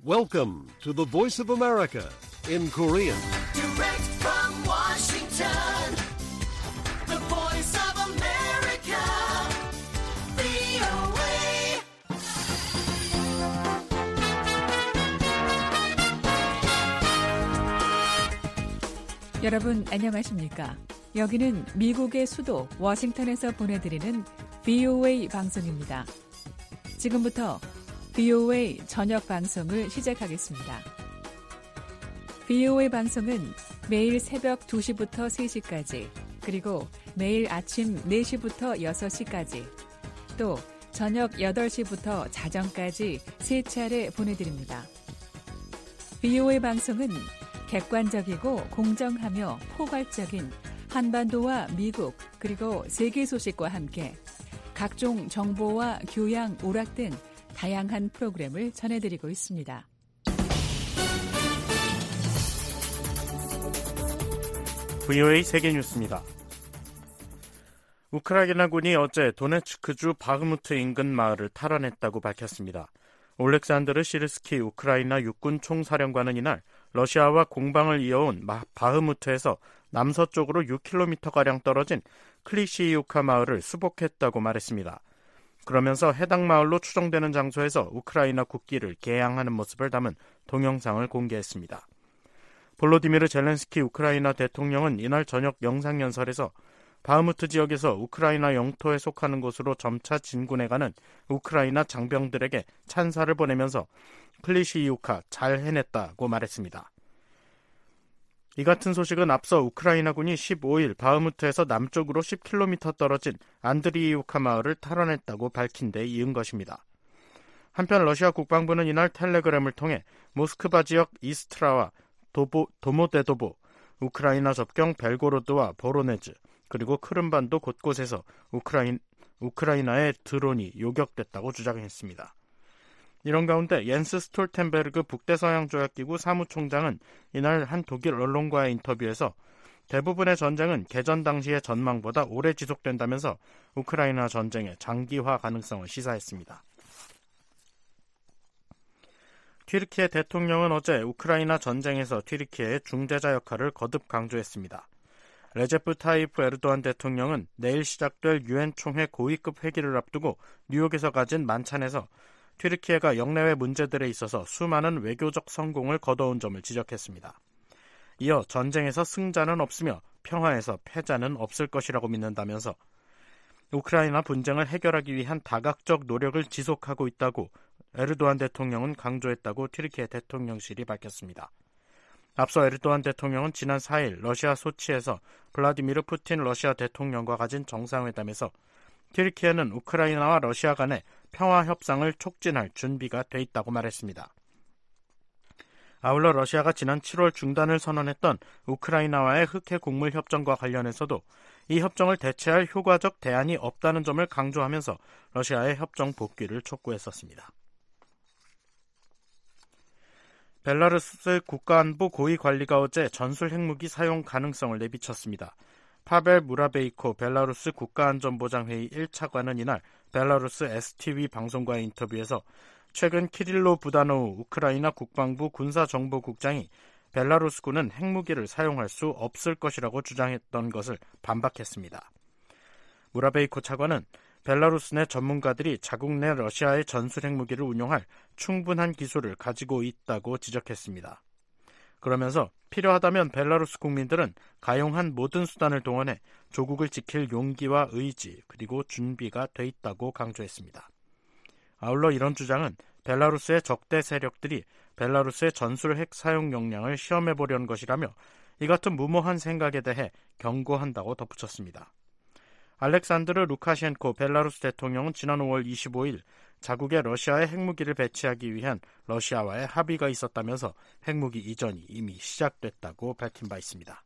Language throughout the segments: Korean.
Welcome to the Voice of America in Korean. Direct from Washington, the Voice of America, VOA. 여러분 안녕하십니까? 여기는 미국의 수도 워싱턴에서 보내드리는 VOA 방송입니다. 지금부터 VOA 저녁 방송을 시작하겠습니다. VOA 방송은 매일 새벽 2시부터 3시까지, 그리고 매일 아침 4시부터 6시까지, 또 저녁 8시부터 자정까지 3차례 보내드립니다. VOA 방송은 객관적이고 공정하며 포괄적인 한반도와 미국 그리고 세계 소식과 함께 각종 정보와 교양, 오락 등 다양한 프로그램을 전해드리고 있습니다. VOA 세계뉴스입니다. 우크라이나군이 어제 도네츠크주 바흐무트 인근 마을을 탈환했다고 밝혔습니다. 올렉산드르 시르스키 우크라이나 육군 총사령관은 이날 러시아와 공방을 이어온 바흐무트에서 남서쪽으로 6km가량 떨어진 클리시이우카 마을을 수복했다고 말했습니다. 그러면서 해당 마을로 추정되는 장소에서 우크라이나 국기를 개양하는 모습을 담은 동영상을 공개했습니다. 볼로디미르 젤렌스키 우크라이나 대통령은 이날 저녁 영상연설에서 바흐무트 지역에서 우크라이나 영토에 속하는 곳으로 점차 진군해가는 우크라이나 장병들에게 찬사를 보내면서 클리시이우카 잘 해냈다고 말했습니다. 이 같은 소식은 앞서 우크라이나군이 15일 바흐무트에서 남쪽으로 10km 떨어진 안드리이우카 마을을 탈환했다고 밝힌 데 이은 것입니다. 한편 러시아 국방부는 이날 텔레그램을 통해 모스크바 지역 이스트라와 도모데도보, 우크라이나 접경 벨고로드와 보로네즈, 그리고 크림반도 곳곳에서 우크라이나의 드론이 요격됐다고 주장했습니다. 이런 가운데 옌스 스톨텐베르그 북대서양조약기구 사무총장은 이날 한 독일 언론과의 인터뷰에서 대부분의 전쟁은 개전 당시의 전망보다 오래 지속된다면서 우크라이나 전쟁의 장기화 가능성을 시사했습니다. 튀르키예 대통령은 어제 우크라이나 전쟁에서 튀르키예의 중재자 역할을 거듭 강조했습니다. 레제프 타이프 에르도안 대통령은 내일 시작될 유엔 총회 고위급 회기를 앞두고 뉴욕에서 가진 만찬에서 튀르키예가 영내외 문제들에 있어서 수많은 외교적 성공을 거둬온 점을 지적했습니다. 이어 전쟁에서 승자는 없으며 평화에서 패자는 없을 것이라고 믿는다면서 우크라이나 분쟁을 해결하기 위한 다각적 노력을 지속하고 있다고 에르도안 대통령은 강조했다고 튀르키예 대통령실이 밝혔습니다. 앞서 에르도안 대통령은 지난 4일 러시아 소치에서 블라디미르 푸틴 러시아 대통령과 가진 정상회담에서 튀르키예는 우크라이나와 러시아 간의 평화 협상을 촉진할 준비가 돼 있다고 말했습니다. 아울러 러시아가 지난 7월 중단을 선언했던 우크라이나와의 흑해 곡물 협정과 관련해서도 이 협정을 대체할 효과적 대안이 없다는 점을 강조하면서 러시아의 협정 복귀를 촉구했었습니다. 벨라루스 국가안보 고위관리가 어제 전술 핵무기 사용 가능성을 내비쳤습니다. 파벨 무라베이코 벨라루스 국가안전보장회의 1차관은 이날 벨라루스 STV 방송과의 인터뷰에서 최근 키릴로 부다노우 우크라이나 국방부 군사정보국장이 벨라루스군은 핵무기를 사용할 수 없을 것이라고 주장했던 것을 반박했습니다. 무라베이코 차관은 벨라루스 내 전문가들이 자국 내 러시아의 전술 핵무기를 운용할 충분한 기술을 가지고 있다고 지적했습니다. 그러면서 필요하다면 벨라루스 국민들은 가용한 모든 수단을 동원해 조국을 지킬 용기와 의지 그리고 준비가 돼 있다고 강조했습니다. 아울러 이런 주장은 벨라루스의 적대 세력들이 벨라루스의 전술 핵 사용 역량을 시험해보려는 것이라며 이 같은 무모한 생각에 대해 경고한다고 덧붙였습니다. 알렉산드르 루카셴코 벨라루스 대통령은 지난 5월 25일 자국에 러시아의 핵무기를 배치하기 위한 러시아와의 합의가 있었다면서 핵무기 이전이 이미 시작됐다고 밝힌 바 있습니다.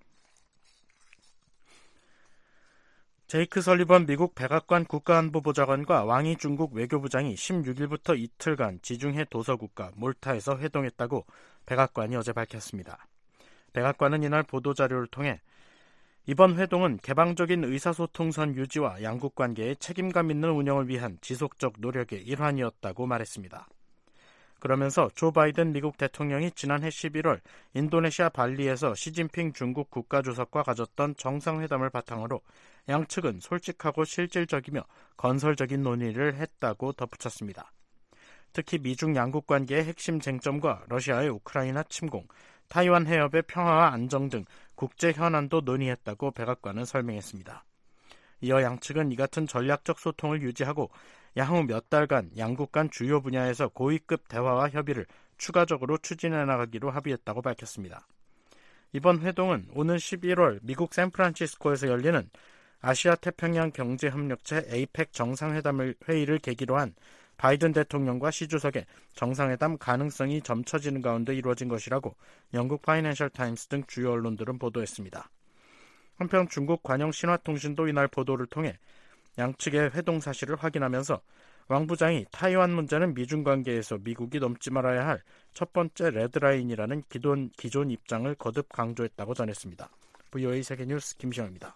제이크 설리번 미국 백악관 국가안보보좌관과 왕이 중국 외교부장이 16일부터 이틀간 지중해 도서국가 몰타에서 회동했다고 백악관이 어제 밝혔습니다. 백악관은 이날 보도자료를 통해 이번 회동은 개방적인 의사소통선 유지와 양국 관계의 책임감 있는 운영을 위한 지속적 노력의 일환이었다고 말했습니다. 그러면서 조 바이든 미국 대통령이 지난해 11월 인도네시아 발리에서 시진핑 중국 국가주석과 가졌던 정상회담을 바탕으로 양측은 솔직하고 실질적이며 건설적인 논의를 했다고 덧붙였습니다. 특히 미중 양국 관계의 핵심 쟁점과 러시아의 우크라이나 침공, 타이완 해협의 평화와 안정 등 국제 현안도 논의했다고 백악관은 설명했습니다. 이어 양측은 이 같은 전략적 소통을 유지하고 향후 몇 달간 양국 간 주요 분야에서 고위급 대화와 협의를 추가적으로 추진해 나가기로 합의했다고 밝혔습니다. 이번 회동은 오는 11월 미국 샌프란시스코에서 열리는 아시아 태평양 경제협력체 APEC 정상회담 회의를 계기로 한 바이든 대통령과 시 주석의 정상회담 가능성이 점쳐지는 가운데 이루어진 것이라고 영국 파이낸셜 타임스 등 주요 언론들은 보도했습니다. 한편 중국 관영 신화통신도 이날 보도를 통해 양측의 회동 사실을 확인하면서 왕 부장이 타이완 문제는 미중 관계에서 미국이 넘지 말아야 할 첫 번째 레드라인이라는 기존 입장을 거듭 강조했다고 전했습니다. VOA 세계뉴스 김시영입니다.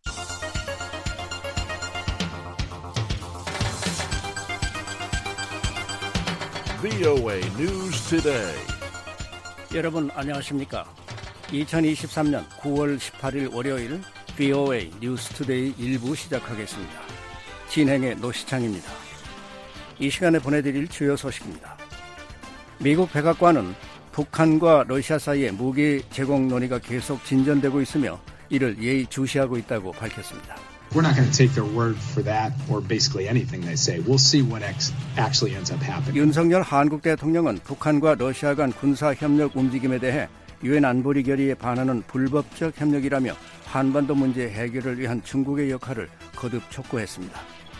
VOA News Today. 여러분 안녕하십니까? 2023년 9월 18일 월요일 VOA 뉴스 투데이 1부 시작하겠습니다. 진행의 노시창입니다. 이 시간에 보내드릴 주요 소식입니다. 미국 백악관은 북한과 러시아 사이의 무기 제공 논의가 계속 진전되고 있으며 이를 예의주시하고 있다고 밝혔습니다. We're not going to take their word for that or basically anything they say. We'll see what actually ends up happening. 윤석열 한국 대통령은 북한과 러시아 간 군사협력 움직임에 대해 유엔 안보리 결의에 반하는 불법적 협력이라며 한반도 문제 해결을 위한 중국의 역할을 거듭 촉구했습니다.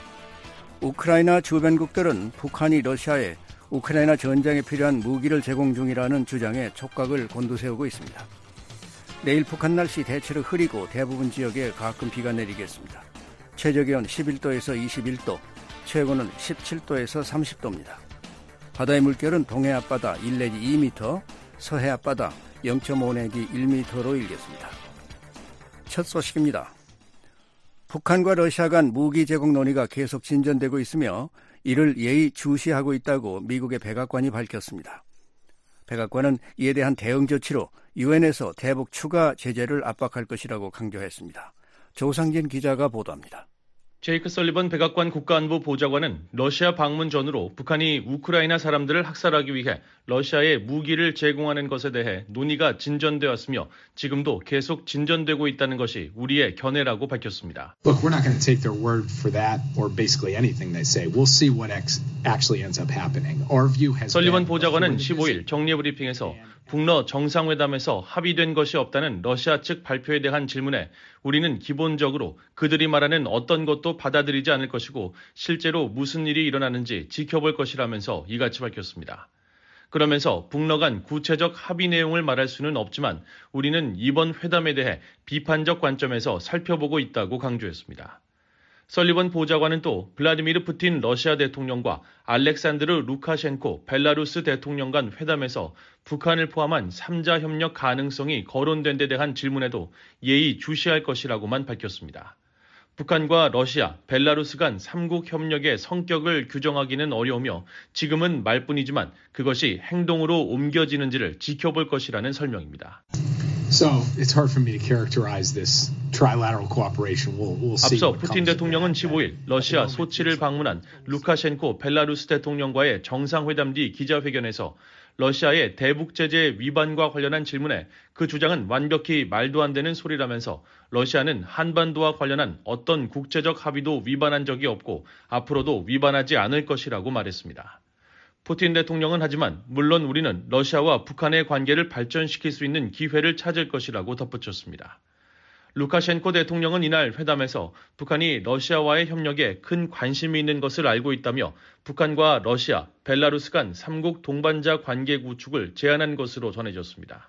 우크라이나 주변국들은 북한이 러시아에 우크라이나 전쟁에 필요한 무기를 제공 중이라는 주장에 촉각을 곤두세우고 있습니다. 내일 북한 날씨 대체로 흐리고 대부분 지역에 가끔 비가 내리겠습니다. 최저기온 11도에서 21도, 최고는 17도에서 30도입니다. 바다의 물결은 동해 앞바다 1 내지 2m, 서해 앞바다 0.5 내지 1m로 일겠습니다. 첫 소식입니다. 북한과 러시아 간 무기 제공 논의가 계속 진전되고 있으며 이를 예의주시하고 있다고 미국의 백악관이 밝혔습니다. 백악관은 이에 대한 대응 조치로 유엔에서 대북 추가 제재를 압박할 것이라고 강조했습니다. 조상진 기자가 보도합니다. 제이크 설리번 백악관 국가안보 보좌관은 러시아 방문 전후로 북한이 우크라이나 사람들을 학살하기 위해 러시아에 무기를 제공하는 것에 대해 논의가 진전되었으며 지금도 계속 진전되고 있다는 것이 우리의 견해라고 밝혔습니다. Look, we're not going to take their word for that or basically anything they say. We'll see what actually ends up happening. Our view has 설리번 보좌관은 15일 정례 브리핑에서 북러 정상회담에서 합의된 것이 없다는 러시아 측 발표에 대한 질문에 우리는 기본적으로 그들이 말하는 어떤 것도 받아들이지 않을 것이고 실제로 무슨 일이 일어나는지 지켜볼 것이라면서 이같이 밝혔습니다. 그러면서 북러 간 구체적 합의 내용을 말할 수는 없지만 우리는 이번 회담에 대해 비판적 관점에서 살펴보고 있다고 강조했습니다. 설리번 보좌관은 또 블라디미르 푸틴 러시아 대통령과 알렉산드르 루카셴코 벨라루스 대통령 간 회담에서 북한을 포함한 3자 협력 가능성이 거론된 데 대한 질문에도 예의주시할 것이라고만 밝혔습니다. 북한과 러시아, 벨라루스 간 3국 협력의 성격을 규정하기는 어려우며 지금은 말뿐이지만 그것이 행동으로 옮겨지는지를 지켜볼 것이라는 설명입니다. So it's hard for me to characterize this trilateral cooperation. We'll see. 앞서 푸틴 대통령은 15일 러시아 소치를 방문한 루카셴코 벨라루스 대통령과의 정상회담 뒤 기자회견에서 러시아의 대북 제재 위반과 관련한 질문에 그 주장은 완벽히 말도 안 되는 소리라면서 러시아는 한반도와 관련한 어떤 국제적 합의도 위반한 적이 없고 앞으로도 위반하지 않을 것이라고 말했습니다. 푸틴 대통령은 하지만 물론 우리는 러시아와 북한의 관계를 발전시킬 수 있는 기회를 찾을 것이라고 덧붙였습니다. 루카셴코 대통령은 이날 회담에서 북한이 러시아와의 협력에 큰 관심이 있는 것을 알고 있다며 북한과 러시아, 벨라루스 간 3국 동반자 관계 구축을 제안한 것으로 전해졌습니다.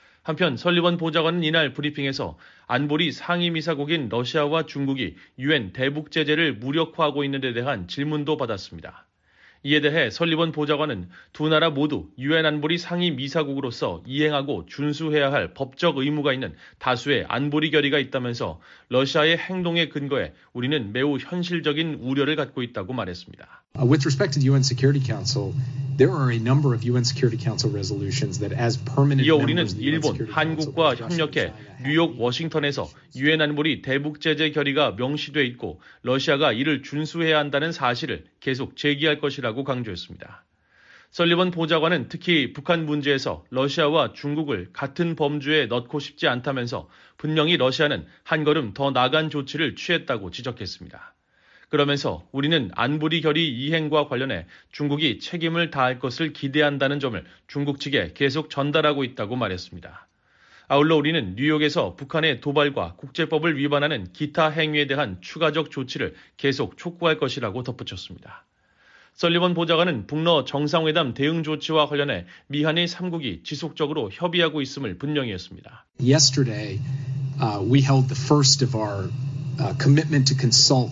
한편 설리번 보좌관은 이날 브리핑에서 안보리 상임이사국인 러시아와 중국이 유엔 대북 제재를 무력화하고 있는 데 대한 질문도 받았습니다. 이에 대해 설리번 보좌관은 두 나라 모두 유엔 안보리 상임이사국으로서 이행하고 준수해야 할 법적 의무가 있는 다수의 안보리 결의가 있다면서 러시아의 행동에 근거해 우리는 매우 현실적인 우려를 갖고 있다고 말했습니다. With respect to the UN Security Council, there are a number of UN Security Council resolutions that as permanent 이어 우리는 members of the UN 일본, Security Council, 한국과 Russia and 협력해 China 뉴욕, 워싱턴에서 유엔 안보리 대북 제재 결의가 명시돼 있고 러시아가 이를 준수해야 한다는 사실을 계속 제기할 것이라고 강조했습니다. 설리번 보좌관은 특히 북한 문제에서 러시아와 중국을 같은 범주에 넣고 싶지 않다면서 분명히 러시아는 한 걸음 더 나간 조치를 취했다고 지적했습니다. 그러면서 우리는 안보리 결의 이행과 관련해 중국이 책임을 다할 것을 기대한다는 점을 중국 측에 계속 전달하고 있다고 말했습니다. 아울러 우리는 뉴욕에서 북한의 도발과 국제법을 위반하는 기타 행위에 대한 추가적 조치를 계속 촉구할 것이라고 덧붙였습니다. 설리번 보좌관은 북러 정상회담 대응 조치와 관련해 미한일 3국이 지속적으로 협의하고 있음을 분명히 했습니다. Yesterday, we held the first of our commitment to consult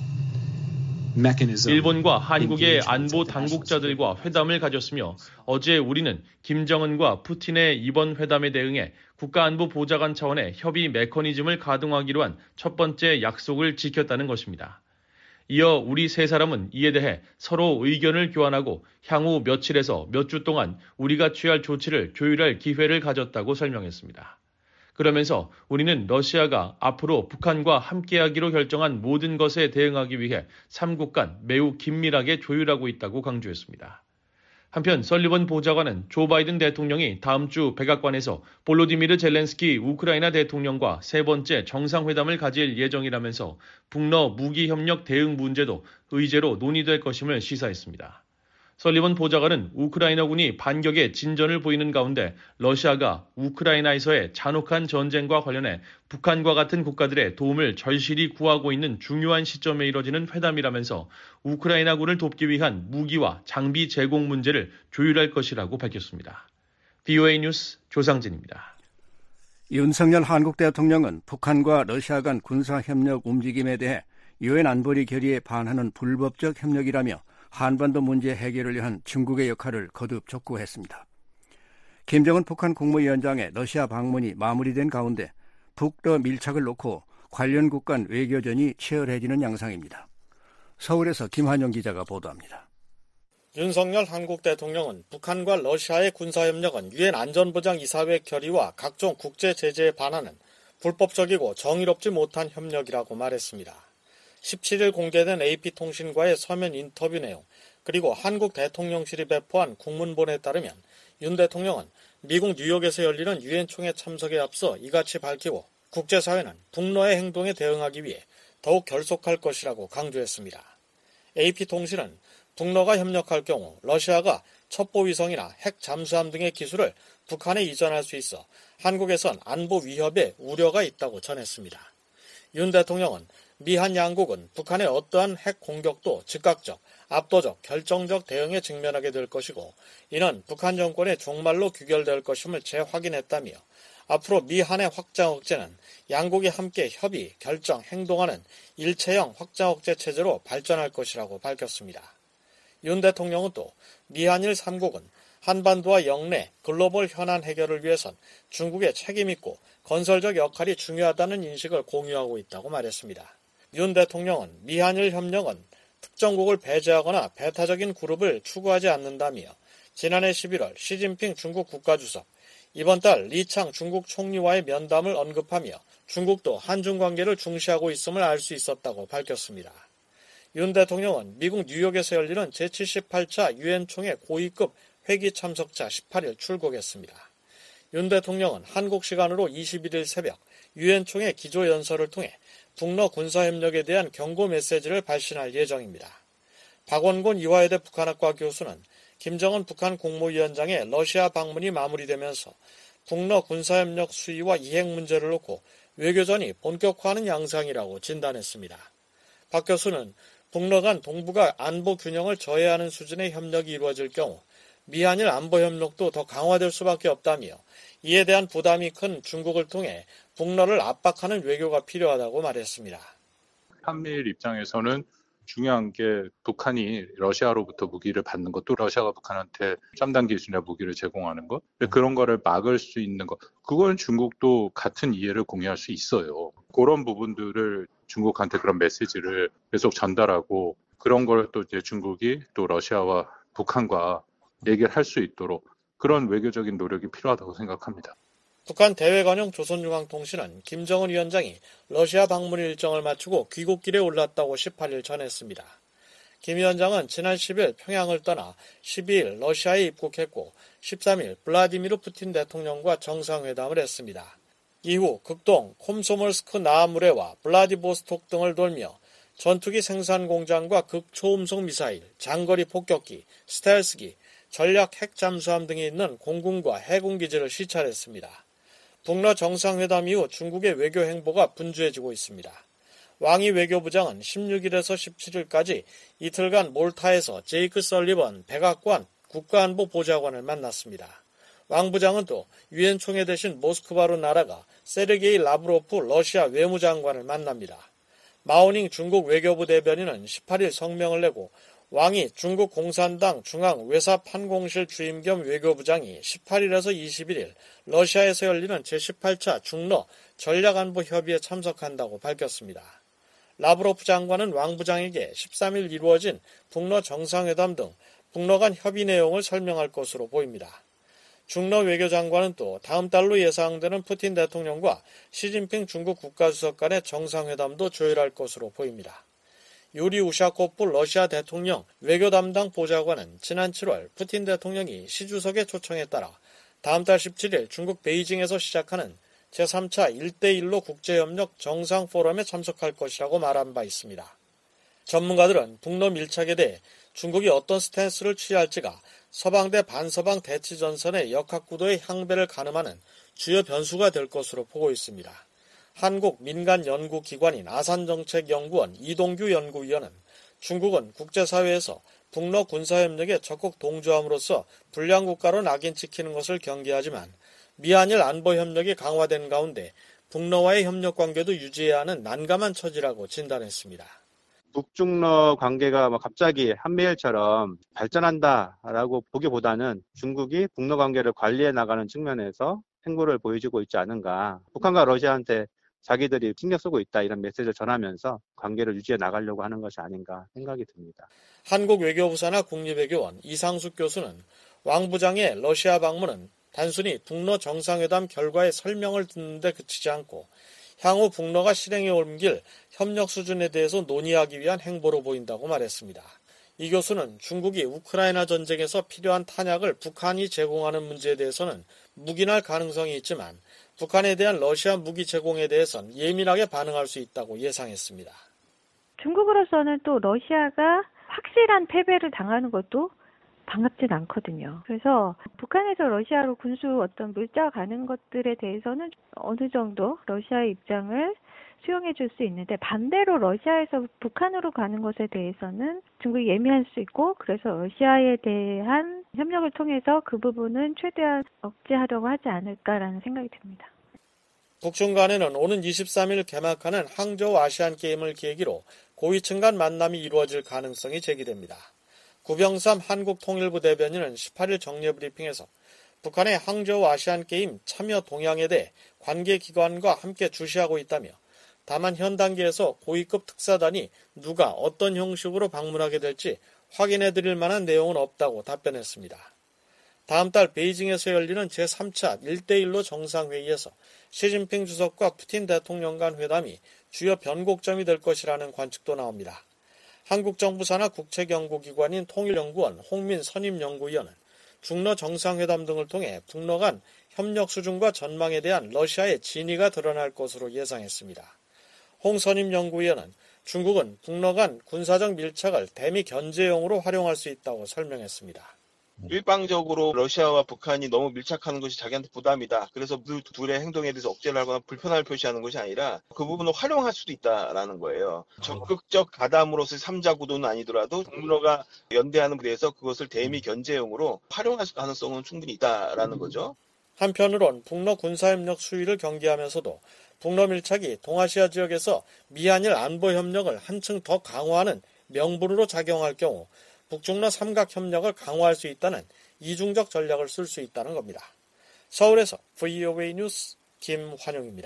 일본과 한국의 안보 당국자들과 회담을 가졌으며 어제 우리는 김정은과 푸틴의 이번 회담에 대응해 국가안보보좌관 차원의 협의 메커니즘을 가동하기로 한 첫 번째 약속을 지켰다는 것입니다. 이어 우리 세 사람은 이에 대해 서로 의견을 교환하고 향후 며칠에서 몇 주 동안 우리가 취할 조치를 조율할 기회를 가졌다고 설명했습니다. 그러면서 우리는 러시아가 앞으로 북한과 함께하기로 결정한 모든 것에 대응하기 위해 3국 간 매우 긴밀하게 조율하고 있다고 강조했습니다. 한편 설리번 보좌관은 조 바이든 대통령이 다음 주 백악관에서 볼로디미르 젤렌스키 우크라이나 대통령과 세 번째 정상회담을 가질 예정이라면서 북러 무기협력 대응 문제도 의제로 논의될 것임을 시사했습니다. 설리번 보좌관은 우크라이나군이 반격의 진전을 보이는 가운데 러시아가 우크라이나에서의 잔혹한 전쟁과 관련해 북한과 같은 국가들의 도움을 절실히 구하고 있는 중요한 시점에 이뤄지는 회담이라면서 우크라이나군을 돕기 위한 무기와 장비 제공 문제를 조율할 것이라고 밝혔습니다. VOA 뉴스 조상진입니다. 윤석열 한국 대통령은 북한과 러시아 간 군사협력 움직임에 대해 유엔 안보리 결의에 반하는 불법적 협력이라며 한반도 문제 해결을 위한 중국의 역할을 거듭 촉구했습니다. 김정은 북한 국무위원장의 러시아 방문이 마무리된 가운데 북러 밀착을 놓고 관련국 간 외교전이 치열해지는 양상입니다. 서울에서 김한영 기자가 보도합니다. 윤석열 한국 대통령은 북한과 러시아의 군사협력은 유엔 안전보장이사회 결의와 각종 국제 제재에 반하는 불법적이고 정의롭지 못한 협력이라고 말했습니다. 17일 공개된 AP통신과의 서면 인터뷰 내용, 그리고 한국 대통령실이 배포한 국문본에 따르면 윤 대통령은 미국 뉴욕에서 열리는 유엔 총회 참석에 앞서 이같이 밝히고 국제사회는 북러의 행동에 대응하기 위해 더욱 결속할 것이라고 강조했습니다. AP통신은 북러가 협력할 경우 러시아가 첩보위성이나 핵 잠수함 등의 기술을 북한에 이전할 수 있어 한국에선 안보 위협에 우려가 있다고 전했습니다. 윤 대통령은 미한 양국은 북한의 어떠한 핵 공격도 즉각적, 압도적, 결정적 대응에 직면하게 될 것이고 이는 북한 정권의 종말로 귀결될 것임을 재확인했다며 앞으로 미한의 확장 억제는 양국이 함께 협의, 결정, 행동하는 일체형 확장 억제 체제로 발전할 것이라고 밝혔습니다. 윤 대통령은 또 미한일 3국은 한반도와 영내 글로벌 현안 해결을 위해선 중국의 책임있고 건설적 역할이 중요하다는 인식을 공유하고 있다고 말했습니다. 윤 대통령은 미한일 협력은 특정국을 배제하거나 배타적인 그룹을 추구하지 않는다며 지난해 11월 시진핑 중국 국가주석, 이번 달 리창 중국 총리와의 면담을 언급하며 중국도 한중 관계를 중시하고 있음을 알 수 있었다고 밝혔습니다. 윤 대통령은 미국 뉴욕에서 열리는 제78차 유엔 총회 고위급 회기 참석차 18일 출국했습니다. 윤 대통령은 한국 시간으로 21일 새벽 유엔 총회 기조연설을 통해 북러 군사협력에 대한 경고 메시지를 발신할 예정입니다. 박원곤 이화여대 북한학과 교수는 김정은 북한 국무위원장의 러시아 방문이 마무리되면서 북러 군사협력 수위와 이행 문제를 놓고 외교전이 본격화하는 양상이라고 진단했습니다. 박 교수는 북러 간 동북아 안보 균형을 저해하는 수준의 협력이 이루어질 경우 미한일 안보 협력도 더 강화될 수밖에 없다며 이에 대한 부담이 큰 중국을 통해 북러를 압박하는 외교가 필요하다고 말했습니다. 한미일 입장에서는 중요한 게 북한이 러시아로부터 무기를 받는 것도 러시아가 북한한테 첨단 기술이나 무기를 제공하는 것, 그런 거를 막을 수 있는 것, 그건 중국도 같은 이해를 공유할 수 있어요. 그런 부분들을 중국한테 그런 메시지를 계속 전달하고 그런 걸 또 이제 중국이 또 러시아와 북한과 얘기를 할 수 있도록 그런 외교적인 노력이 필요하다고 생각합니다. 북한 대외관용 조선중앙통신은 김정은 위원장이 러시아 방문 일정을 마치고 귀국길에 올랐다고 18일 전했습니다. 김 위원장은 지난 10일 평양을 떠나 12일 러시아에 입국했고 13일 블라디미르 푸틴 대통령과 정상회담을 했습니다. 이후 극동 콤소몰스크 나아무레와 블라디보스톡 등을 돌며 전투기 생산 공장과 극초음속 미사일, 장거리 폭격기, 스텔스기, 전략 핵 잠수함 등이 있는 공군과 해군 기지를 시찰했습니다. 북러 정상회담 이후 중국의 외교 행보가 분주해지고 있습니다. 왕이 외교부장은 16일에서 17일까지 이틀간 몰타에서 제이크 설리번 백악관 국가안보 보좌관을 만났습니다. 왕 부장은 또 유엔 총회 대신 모스크바로 날아가 세르게이 라브로프 러시아 외무장관을 만납니다. 마오닝 중국 외교부 대변인은 18일 성명을 내고 왕이 중국 공산당 중앙외사판공실 주임 겸 외교부장이 18일에서 21일 러시아에서 열리는 제18차 중러 전략안보 협의에 참석한다고 밝혔습니다. 라브로프 장관은 왕 부장에게 13일 이루어진 북러 정상회담 등 북러 간 협의 내용을 설명할 것으로 보입니다. 중러 외교장관은 또 다음 달로 예상되는 푸틴 대통령과 시진핑 중국 국가주석 간의 정상회담도 조율할 것으로 보입니다. 유리 우샤코프 러시아 대통령 외교 담당 보좌관은 지난 7월 푸틴 대통령이 시 주석의 초청에 따라 다음 달 17일 중국 베이징에서 시작하는 제3차 1대1로 국제협력 정상포럼에 참석할 것이라고 말한 바 있습니다. 전문가들은 북러 밀착에 대해 중국이 어떤 스탠스를 취할지가 서방대 반서방 대치전선의 역학구도의 향배를 가늠하는 주요 변수가 될 것으로 보고 있습니다. 한국 민간연구기관인 아산정책연구원 이동규 연구위원은 중국은 국제사회에서 북러 군사협력에 적극 동조함으로써 불량국가로 낙인 찍히는 것을 경계하지만 미한일 안보협력이 강화된 가운데 북러와의 협력관계도 유지해야 하는 난감한 처지라고 진단했습니다. 북중러 관계가 갑자기 한미일처럼 발전한다라고 보기보다는 중국이 북러 관계를 관리해 나가는 측면에서 행보를 보여주고 있지 않은가. 북한과 러시아한테 자기들이 신경 쓰고 있다 이런 메시지를 전하면서 관계를 유지해 나가려고 하는 것이 아닌가 생각이 듭니다. 한국 외교부 산하 국립외교원 이상숙 교수는 왕 부장의 러시아 방문은 단순히 북러 정상회담 결과의 설명을 듣는 데 그치지 않고 향후 북러가 실행에 옮길 협력 수준에 대해서 논의하기 위한 행보로 보인다고 말했습니다. 이 교수는 중국이 우크라이나 전쟁에서 필요한 탄약을 북한이 제공하는 문제에 대해서는 묵인할 가능성이 있지만 북한에 대한 러시아 무기 제공에 대해선 예민하게 반응할 수 있다고 예상했습니다. 중국으로서는 또 러시아가 확실한 패배를 당하는 것도 반갑진 않거든요. 그래서 북한에서 러시아로 군수 어떤 물자가 가는 것들에 대해서는 어느 정도 러시아의 입장을 수용해 줄 수 있는데 반대로 러시아에서 북한으로 가는 것에 대해서는 중국이 예민할 수 있고 그래서 러시아에 대한 협력을 통해서 그 부분은 최대한 억제하려고 하지 않을까라는 생각이 듭니다. 북중 간에는 오는 23일 개막하는 항저우 아시안게임을 계기로 고위층 간 만남이 이루어질 가능성이 제기됩니다. 구병삼 한국통일부 대변인은 18일 정례브리핑에서 북한의 항저우 아시안게임 참여 동향에 대해 관계기관과 함께 주시하고 있다며 다만 현 단계에서 고위급 특사단이 누가 어떤 형식으로 방문하게 될지 확인해드릴 만한 내용은 없다고 답변했습니다. 다음 달 베이징에서 열리는 제3차 1대1로 정상회의에서 시진핑 주석과 푸틴 대통령 간 회담이 주요 변곡점이 될 것이라는 관측도 나옵니다. 한국 정부 산하 국책연구기관인 통일연구원 홍민 선임연구위원은 중러 정상회담 등을 통해 북러 간 협력 수준과 전망에 대한 러시아의 진위가 드러날 것으로 예상했습니다. 홍 선임연구위원은 중국은 북러 간 군사적 밀착을 대미 견제용으로 활용할 수 있다고 설명했습니다. 일방적으로 러시아와 북한이 너무 밀착하는 것이 자기한테 부담이다. 그래서 둘의 행동에 대해서 억제를 하거나 불편함을 표시하는 것이 아니라 그 부분을 활용할 수도 있다라는 거예요. 적극적 가담으로서 3자 구도는 아니더라도 북러가 연대하는 데 대해서 그것을 대미 견제용으로 활용할 가능성은 충분히 있다라는 거죠. 한편으론 북러 군사협력 수위를 경계하면서도 북러 밀착이 동아시아 지역에서 미한일 안보협력을 한층 더 강화하는 명분으로 작용할 경우 북중러 삼각협력을 강화할 수 있다는 이중적 전략을 쓸 수 있다는 겁니다. 서울에서 VOA 뉴스 김환용입니다.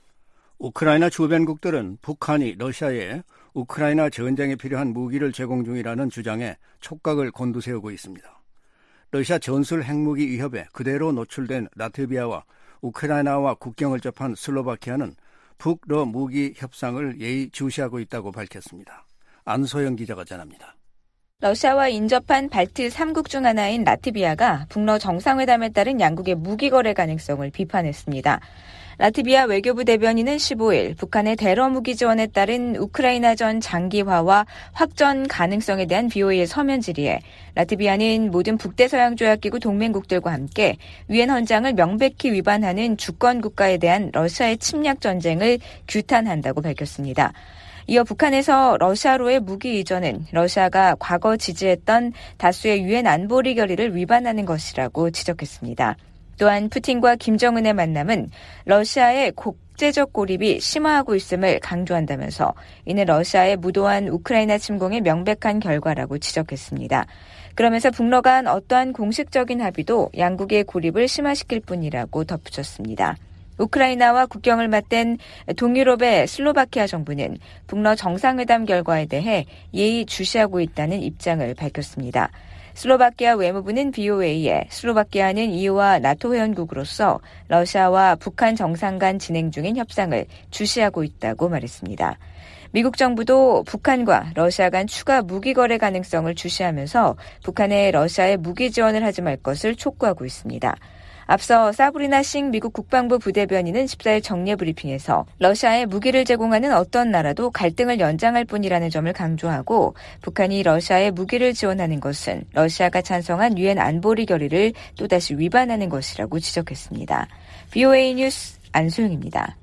우크라이나 주변국들은 북한이 러시아에 우크라이나 전쟁에 필요한 무기를 제공 중이라는 주장에 촉각을 곤두세우고 있습니다. 러시아 전술 핵무기 위협에 그대로 노출된 라트비아와 우크라이나와 국경을 접한 슬로바키아는 북러 무기 협상을 예의주시하고 있다고 밝혔습니다. 안소영 기자가 전합니다. 러시아와 인접한 발트 3국 중 하나인 라트비아가 북러 정상회담에 따른 양국의 무기 거래 가능성을 비판했습니다. 라트비아 외교부 대변인은 15일 북한의 대러 무기 지원에 따른 우크라이나전 장기화와 확전 가능성에 대한 BOA의 서면 질의에 라트비아는 모든 북대서양조약기구 동맹국들과 함께 유엔 헌장을 명백히 위반하는 주권 국가에 대한 러시아의 침략 전쟁을 규탄한다고 밝혔습니다. 이어 북한에서 러시아로의 무기 이전은 러시아가 과거 지지했던 다수의 유엔 안보리 결의를 위반하는 것이라고 지적했습니다. 또한 푸틴과 김정은의 만남은 러시아의 국제적 고립이 심화하고 있음을 강조한다면서 이는 러시아의 무도한 우크라이나 침공의 명백한 결과라고 지적했습니다. 그러면서 북러 간 어떠한 공식적인 합의도 양국의 고립을 심화시킬 뿐이라고 덧붙였습니다. 우크라이나와 국경을 맞댄 동유럽의 슬로바키아 정부는 북러 정상회담 결과에 대해 예의주시하고 있다는 입장을 밝혔습니다. 슬로바키아 외무부는 BOA에 슬로바키아는 EU와 나토 회원국으로서 러시아와 북한 정상 간 진행 중인 협상을 주시하고 있다고 말했습니다. 미국 정부도 북한과 러시아 간 추가 무기 거래 가능성을 주시하면서 북한에 러시아에 무기 지원을 하지 말 것을 촉구하고 있습니다. 앞서 사브리나 싱 미국 국방부 부대변인은 14일 정례 브리핑에서 러시아에 무기를 제공하는 어떤 나라도 갈등을 연장할 뿐이라는 점을 강조하고 북한이 러시아에 무기를 지원하는 것은 러시아가 찬성한 유엔 안보리 결의를 또다시 위반하는 것이라고 지적했습니다. BOA 뉴스 안소영입니다.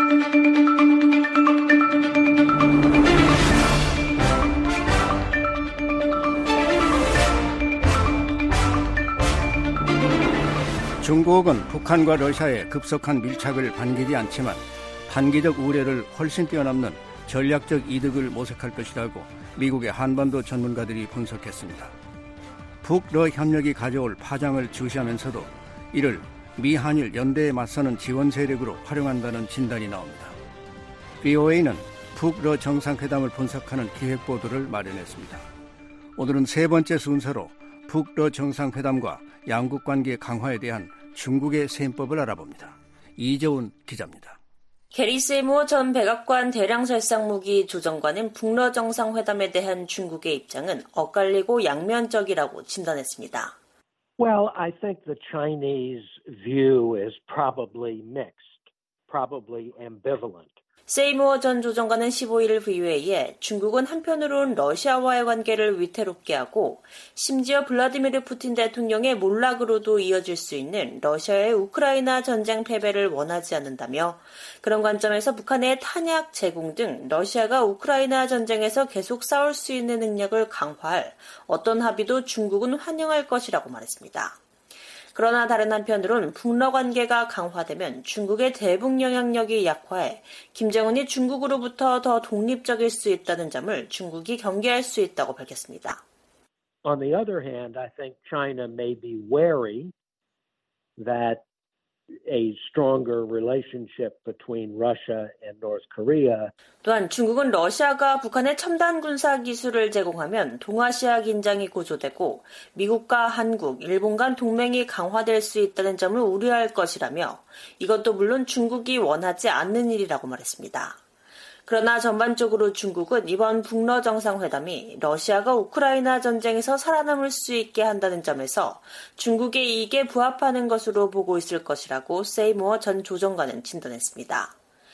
중국은 북한과 러시아의 급속한 밀착을 반기지 않지만 단기적 우려를 훨씬 뛰어넘는 전략적 이득을 모색할 것이라고 미국의 한반도 전문가들이 분석했습니다. 북러 협력이 가져올 파장을 주시하면서도 이를 미한일 연대에 맞서는 지원 세력으로 활용한다는 진단이 나옵니다. BOA는 북러 정상회담을 분석하는 기획보도를 마련했습니다. 오늘은 세 번째 순서로 북러 정상회담과 양국 관계 강화에 대한 중국의 셈법을 알아봅니다. 이재훈 기자입니다. 게리 세이무어 전 백악관 대량살상무기 조정관은 북러 정상회담에 대한 중국의 입장은 엇갈리고 양면적이라고 진단했습니다. Well, I think the Chinese view is probably mixed, probably ambivalent. 세이무어 전 조정관은 15일 VOA에 중국은 한편으론 러시아와의 관계를 위태롭게 하고 심지어 블라디미르 푸틴 대통령의 몰락으로도 이어질 수 있는 러시아의 우크라이나 전쟁 패배를 원하지 않는다며 그런 관점에서 북한의 탄약 제공 등 러시아가 우크라이나 전쟁에서 계속 싸울 수 있는 능력을 강화할 어떤 합의도 중국은 환영할 것이라고 말했습니다. 그러나 다른 한편으론 북러 관계가 강화되면 중국의 대북 영향력이 약화해 김정은이 중국으로부터 더 독립적일 수 있다는 점을 중국이 경계할 수 있다고 밝혔습니다. On the other hand, I think China may be wary that a stronger relationship between Russia and North Korea. 또한 중국은 러시아가 북한에 첨단 군사 기술을 제공하면 동아시아 긴장이 고조되고 미국과 한국, 일본 간 동맹이 강화될 수 있다는 점을 우려할 것이라며 이것도 물론 중국이 원하지 않는 일이라고 말했습니다. 그러나 전반적으로 중국은 이번 북러 정상회담이 러시아가 우크라이나 전쟁에서 살아남을 수 있게 한다는 점에서 중국의 이익에 부합하는 것으로 보고 있을 것이라고 세이무어 전 조정관은 진단했습니다.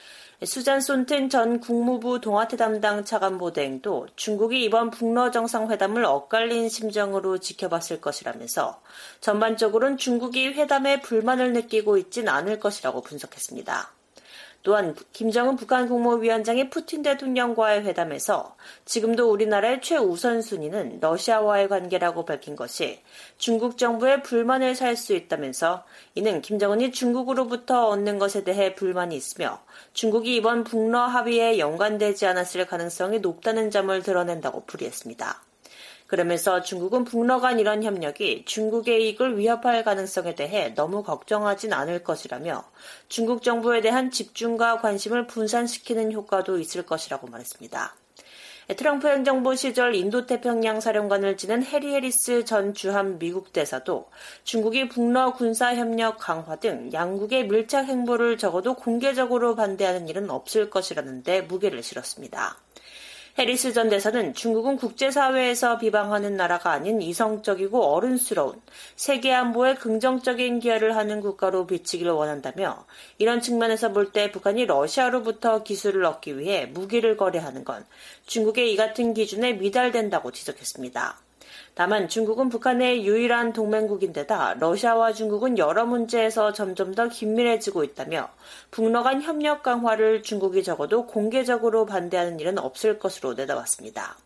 수잔 손튼 전 국무부 동아태 담당 차관보 대행도 중국이 이번 북러 정상회담을 엇갈린 심정으로 지켜봤을 것이라면서 전반적으로는 중국이 회담에 불만을 느끼고 있진 않을 것이라고 분석했습니다. 또한 김정은 북한 국무위원장이 푸틴 대통령과의 회담에서 지금도 우리나라의 최우선 순위는 러시아와의 관계라고 밝힌 것이 중국 정부의 불만을 살 수 있다면서 이는 김정은이 중국으로부터 얻는 것에 대해 불만이 있으며 중국이 이번 북러 합의에 연관되지 않았을 가능성이 높다는 점을 드러낸다고 풀이했습니다. 그러면서 중국은 북러 간 이런 협력이 중국의 이익을 위협할 가능성에 대해 너무 걱정하진 않을 것이라며 중국 정부에 대한 집중과 관심을 분산시키는 효과도 있을 것이라고 말했습니다. 트럼프 행정부 시절 인도태평양 사령관을 지낸 해리 해리스 전 주한 미국 대사도 중국이 북러 군사협력 강화 등 양국의 밀착 행보를 적어도 공개적으로 반대하는 일은 없을 것이라는 데 무게를 실었습니다. 해리스 전 대사는 중국은 국제사회에서 비방하는 나라가 아닌 이성적이고 어른스러운 세계 안보에 긍정적인 기여를 하는 국가로 비치기를 원한다며 이런 측면에서 볼 때 북한이 러시아로부터 기술을 얻기 위해 무기를 거래하는 건 중국의 이 같은 기준에 미달된다고 지적했습니다. 다만 중국은 북한의 유일한 동맹국인데다 러시아와 중국은 여러 문제에서 점점 더 긴밀해지고 있다며 북러 간 협력 강화를 중국이 적어도 공개적으로 반대하는 일은 없을 것으로 내다봤습니다.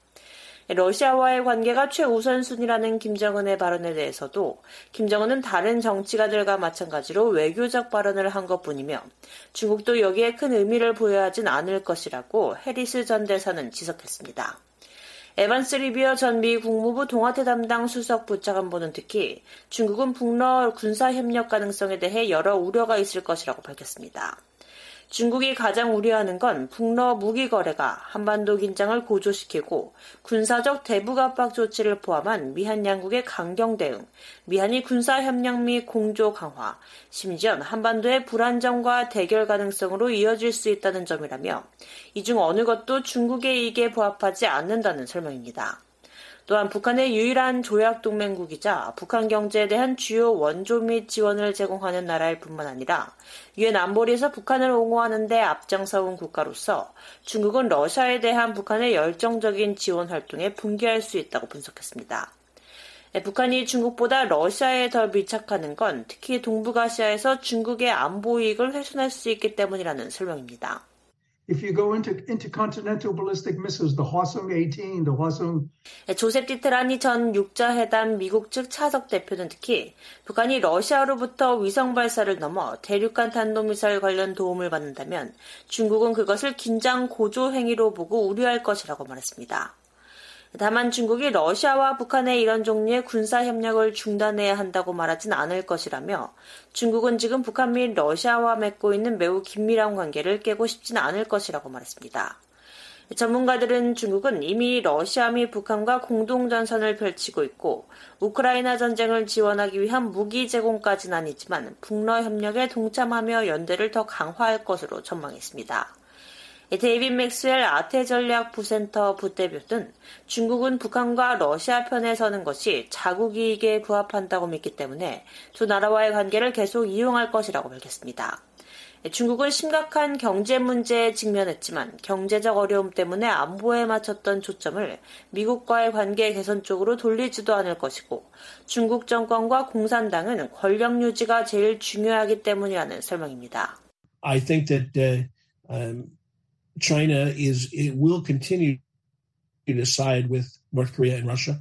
러시아와의 관계가 최우선순위라는 김정은의 발언에 대해서도 김정은은 다른 정치가들과 마찬가지로 외교적 발언을 한 것뿐이며 중국도 여기에 큰 의미를 부여하진 않을 것이라고 해리스 전 대사는 지적했습니다. 에반스 리비어 전 미 국무부 동아태 담당 수석 부차관보는 특히 중국은 북러 군사협력 가능성에 대해 여러 우려가 있을 것이라고 밝혔습니다. 중국이 가장 우려하는 건 북러 무기 거래가 한반도 긴장을 고조시키고 군사적 대북 압박 조치를 포함한 미한 양국의 강경 대응, 미한이 군사협력 및 공조 강화, 심지어 한반도의 불안정과 대결 가능성으로 이어질 수 있다는 점이라며 이 중 어느 것도 중국의 이익에 부합하지 않는다는 설명입니다. 또한 북한의 유일한 조약 동맹국이자 북한 경제에 대한 주요 원조 및 지원을 제공하는 나라일 뿐만 아니라 유엔 안보리에서 북한을 옹호하는 데 앞장서온 국가로서 중국은 러시아에 대한 북한의 열정적인 지원 활동에 분개할 수 있다고 분석했습니다. 북한이 중국보다 러시아에 더 밀착하는 건 특히 동북아시아에서 중국의 안보 이익을 훼손할 수 있기 때문이라는 설명입니다. If you go into intercontinental ballistic missiles, the Hwasong-18, the Hwasong... 조셉 디트라니 전 육자회담 미국 측 차석 대표는 특히 북한이 러시아로부터 위성 발사를 넘어 대륙간 탄도미사일 관련 도움을 받는다면 중국은 그것을 긴장 고조 행위로 보고 우려할 것이라고 말했습니다. 다만 중국이 러시아와 북한의 이런 종류의 군사협력을 중단해야 한다고 말하진 않을 것이라며 중국은 지금 북한 및 러시아와 맺고 있는 매우 긴밀한 관계를 깨고 싶진 않을 것이라고 말했습니다. 전문가들은 중국은 이미 러시아 및 북한과 공동전선을 펼치고 있고 우크라이나 전쟁을 지원하기 위한 무기 제공까지는 아니지만 북러 협력에 동참하며 연대를 더 강화할 것으로 전망했습니다. 데이빗 맥스웰 아태전략 부센터 부대표는 중국은 북한과 러시아 편에 서는 것이 자국 이익에 부합한다고 믿기 때문에 두 나라와의 관계를 계속 이용할 것이라고 밝혔습니다. 중국은 심각한 경제 문제에 직면했지만 경제적 어려움 때문에 안보에 맞췄던 초점을 미국과의 관계 개선 쪽으로 돌리지도 않을 것이고 중국 정권과 공산당은 권력 유지가 제일 중요하기 때문이라는 설명입니다. I think that China will continue to side with North Korea and Russia.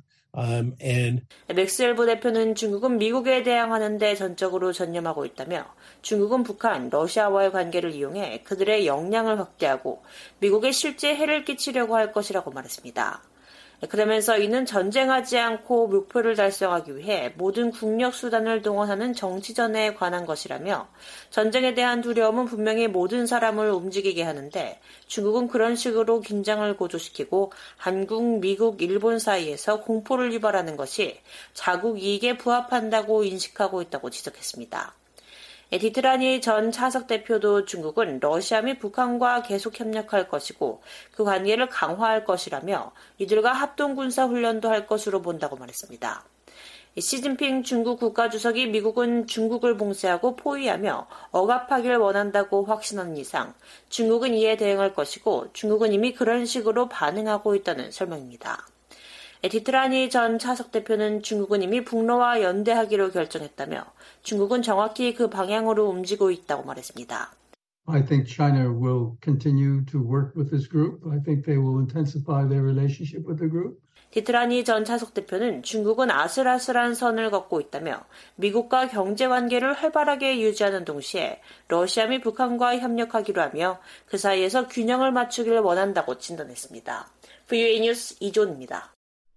맥스웰 부대표는 중국은 미국에 대항하는 데 전적으로 전념하고 있다며 중국은 북한, 러시아와의 관계를 이용해 그들의 역량을 확대하고 미국에 실제 해를 끼치려고 할 것이라고 말했습니다. 그러면서 이는 전쟁하지 않고 목표를 달성하기 위해 모든 국력 수단을 동원하는 정치전에 관한 것이라며 전쟁에 대한 두려움은 분명히 모든 사람을 움직이게 하는데 중국은 그런 식으로 긴장을 고조시키고 한국, 미국, 일본 사이에서 공포를 유발하는 것이 자국 이익에 부합한다고 인식하고 있다고 지적했습니다. 디트라니 전 차석 대표도 중국은 러시아 및 북한과 계속 협력할 것이고 그 관계를 강화할 것이라며 이들과 합동군사훈련도 할 것으로 본다고 말했습니다. 시진핑 중국 국가주석이 미국은 중국을 봉쇄하고 포위하며 억압하길 원한다고 확신하는 이상 중국은 이에 대응할 것이고 중국은 이미 그런 식으로 반응하고 있다는 설명입니다. 디트라니 전 차석 대표는 중국은 이미 북러와 연대하기로 결정했다며 중국은 정확히 그 방향으로 움직이고 있다고 말했습니다. I think China will continue to work with this group. I think they will intensify their relationship with the group. 디트라니 전 차석 대표는 중국은 아슬아슬한 선을 걷고 있다며 미국과 경제관계를 활발하게 유지하는 동시에 러시아 및 북한과 협력하기로 하며 그 사이에서 균형을 맞추기를 원한다고 진단했습니다. VOA 뉴스 이존입니다.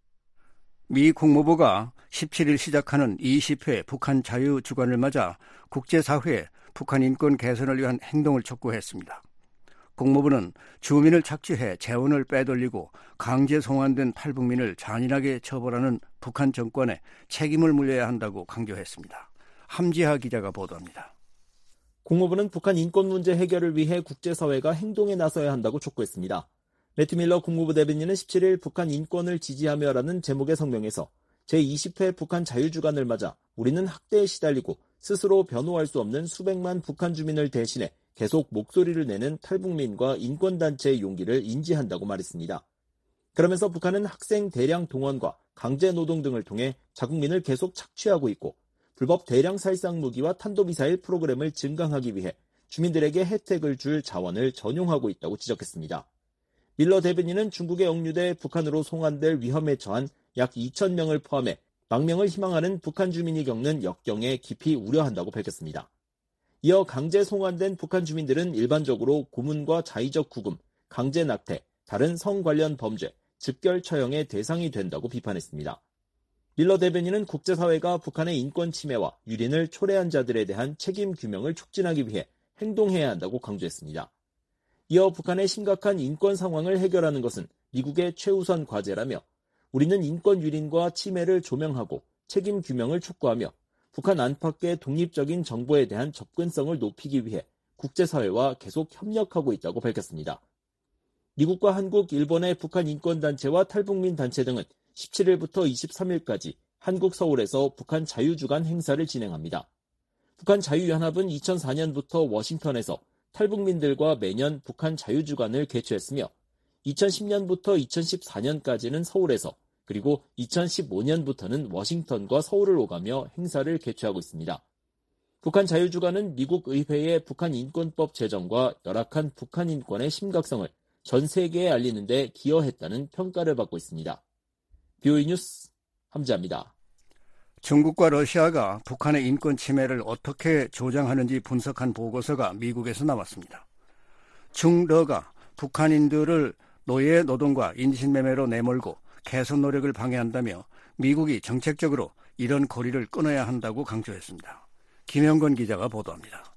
미 국무부가 17일 시작하는 20회 북한 자유주간을 맞아 국제사회에 북한 인권 개선을 위한 행동을 촉구했습니다. 국무부는 주민을 착취해 재원을 빼돌리고 강제 송환된 탈북민을 잔인하게 처벌하는 북한 정권에 책임을 물려야 한다고 강조했습니다. 함지하 기자가 보도합니다. 국무부는 북한 인권 문제 해결을 위해 국제사회가 행동에 나서야 한다고 촉구했습니다. 매튜 밀러 국무부 대변인은 17일 북한 인권을 지지하며라는 제목의 성명에서 제20회 북한 자유주간을 맞아 우리는 학대에 시달리고 스스로 변호할 수 없는 수백만 북한 주민을 대신해 계속 목소리를 내는 탈북민과 인권단체의 용기를 인지한다고 말했습니다. 그러면서 북한은 학생 대량 동원과 강제노동 등을 통해 자국민을 계속 착취하고 있고 불법 대량 살상 무기와 탄도미사일 프로그램을 증강하기 위해 주민들에게 혜택을 줄 자원을 전용하고 있다고 지적했습니다. 밀러 대변인은 중국에 억류돼 북한으로 송환될 위험에 처한 약 2,000명을 포함해 망명을 희망하는 북한 주민이 겪는 역경에 깊이 우려한다고 밝혔습니다. 이어 강제 송환된 북한 주민들은 일반적으로 고문과 자의적 구금, 강제 낙태, 다른 성 관련 범죄, 즉결 처형의 대상이 된다고 비판했습니다. 밀러 대변인은 국제사회가 북한의 인권 침해와 유린을 초래한 자들에 대한 책임 규명을 촉진하기 위해 행동해야 한다고 강조했습니다. 이어 북한의 심각한 인권 상황을 해결하는 것은 미국의 최우선 과제라며 우리는 인권 유린과 침해를 조명하고 책임 규명을 촉구하며 북한 안팎의 독립적인 정보에 대한 접근성을 높이기 위해 국제사회와 계속 협력하고 있다고 밝혔습니다. 미국과 한국, 일본의 북한 인권단체와 탈북민 단체 등은 17일부터 23일까지 한국 서울에서 북한 자유주간 행사를 진행합니다. 북한 자유연합은 2004년부터 워싱턴에서 탈북민들과 매년 북한 자유주간을 개최했으며 2010년부터 2014년까지는 서울에서 그리고 2015년부터는 워싱턴과 서울을 오가며 행사를 개최하고 있습니다. 북한 자유주간은 미국 의회의 북한 인권법 제정과 열악한 북한 인권의 심각성을 전 세계에 알리는 데 기여했다는 평가를 받고 있습니다. BOE 뉴스 함지아입니다. 중국과 러시아가 북한의 인권 침해를 어떻게 조장하는지 분석한 보고서가 미국에서 나왔습니다. 중러가 북한인들을 노예 노동과 인신매매로 내몰고 개선 노력을 방해한다며 미국이 정책적으로 이런 고리를 끊어야 한다고 강조했습니다. 김영건 기자가 보도합니다.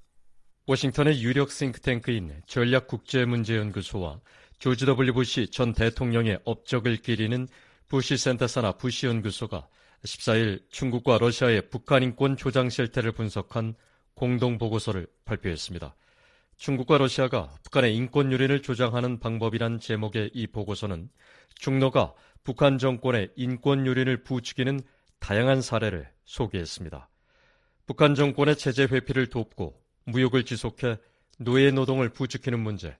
워싱턴의 유력 싱크탱크인 전략국제문제연구소와 조지 W. 부시 전 대통령의 업적을 기리는 부시 센터 산하 부시 연구소가 14일 중국과 러시아의 북한 인권 조장 실태를 분석한 공동 보고서를 발표했습니다. 중국과 러시아가 북한의 인권 유린을 조장하는 방법이란 제목의 이 보고서는 중러가 북한 정권의 인권 유린을 부추기는 다양한 사례를 소개했습니다. 북한 정권의 체제 회피를 돕고 무역을 지속해 노예 노동을 부추기는 문제,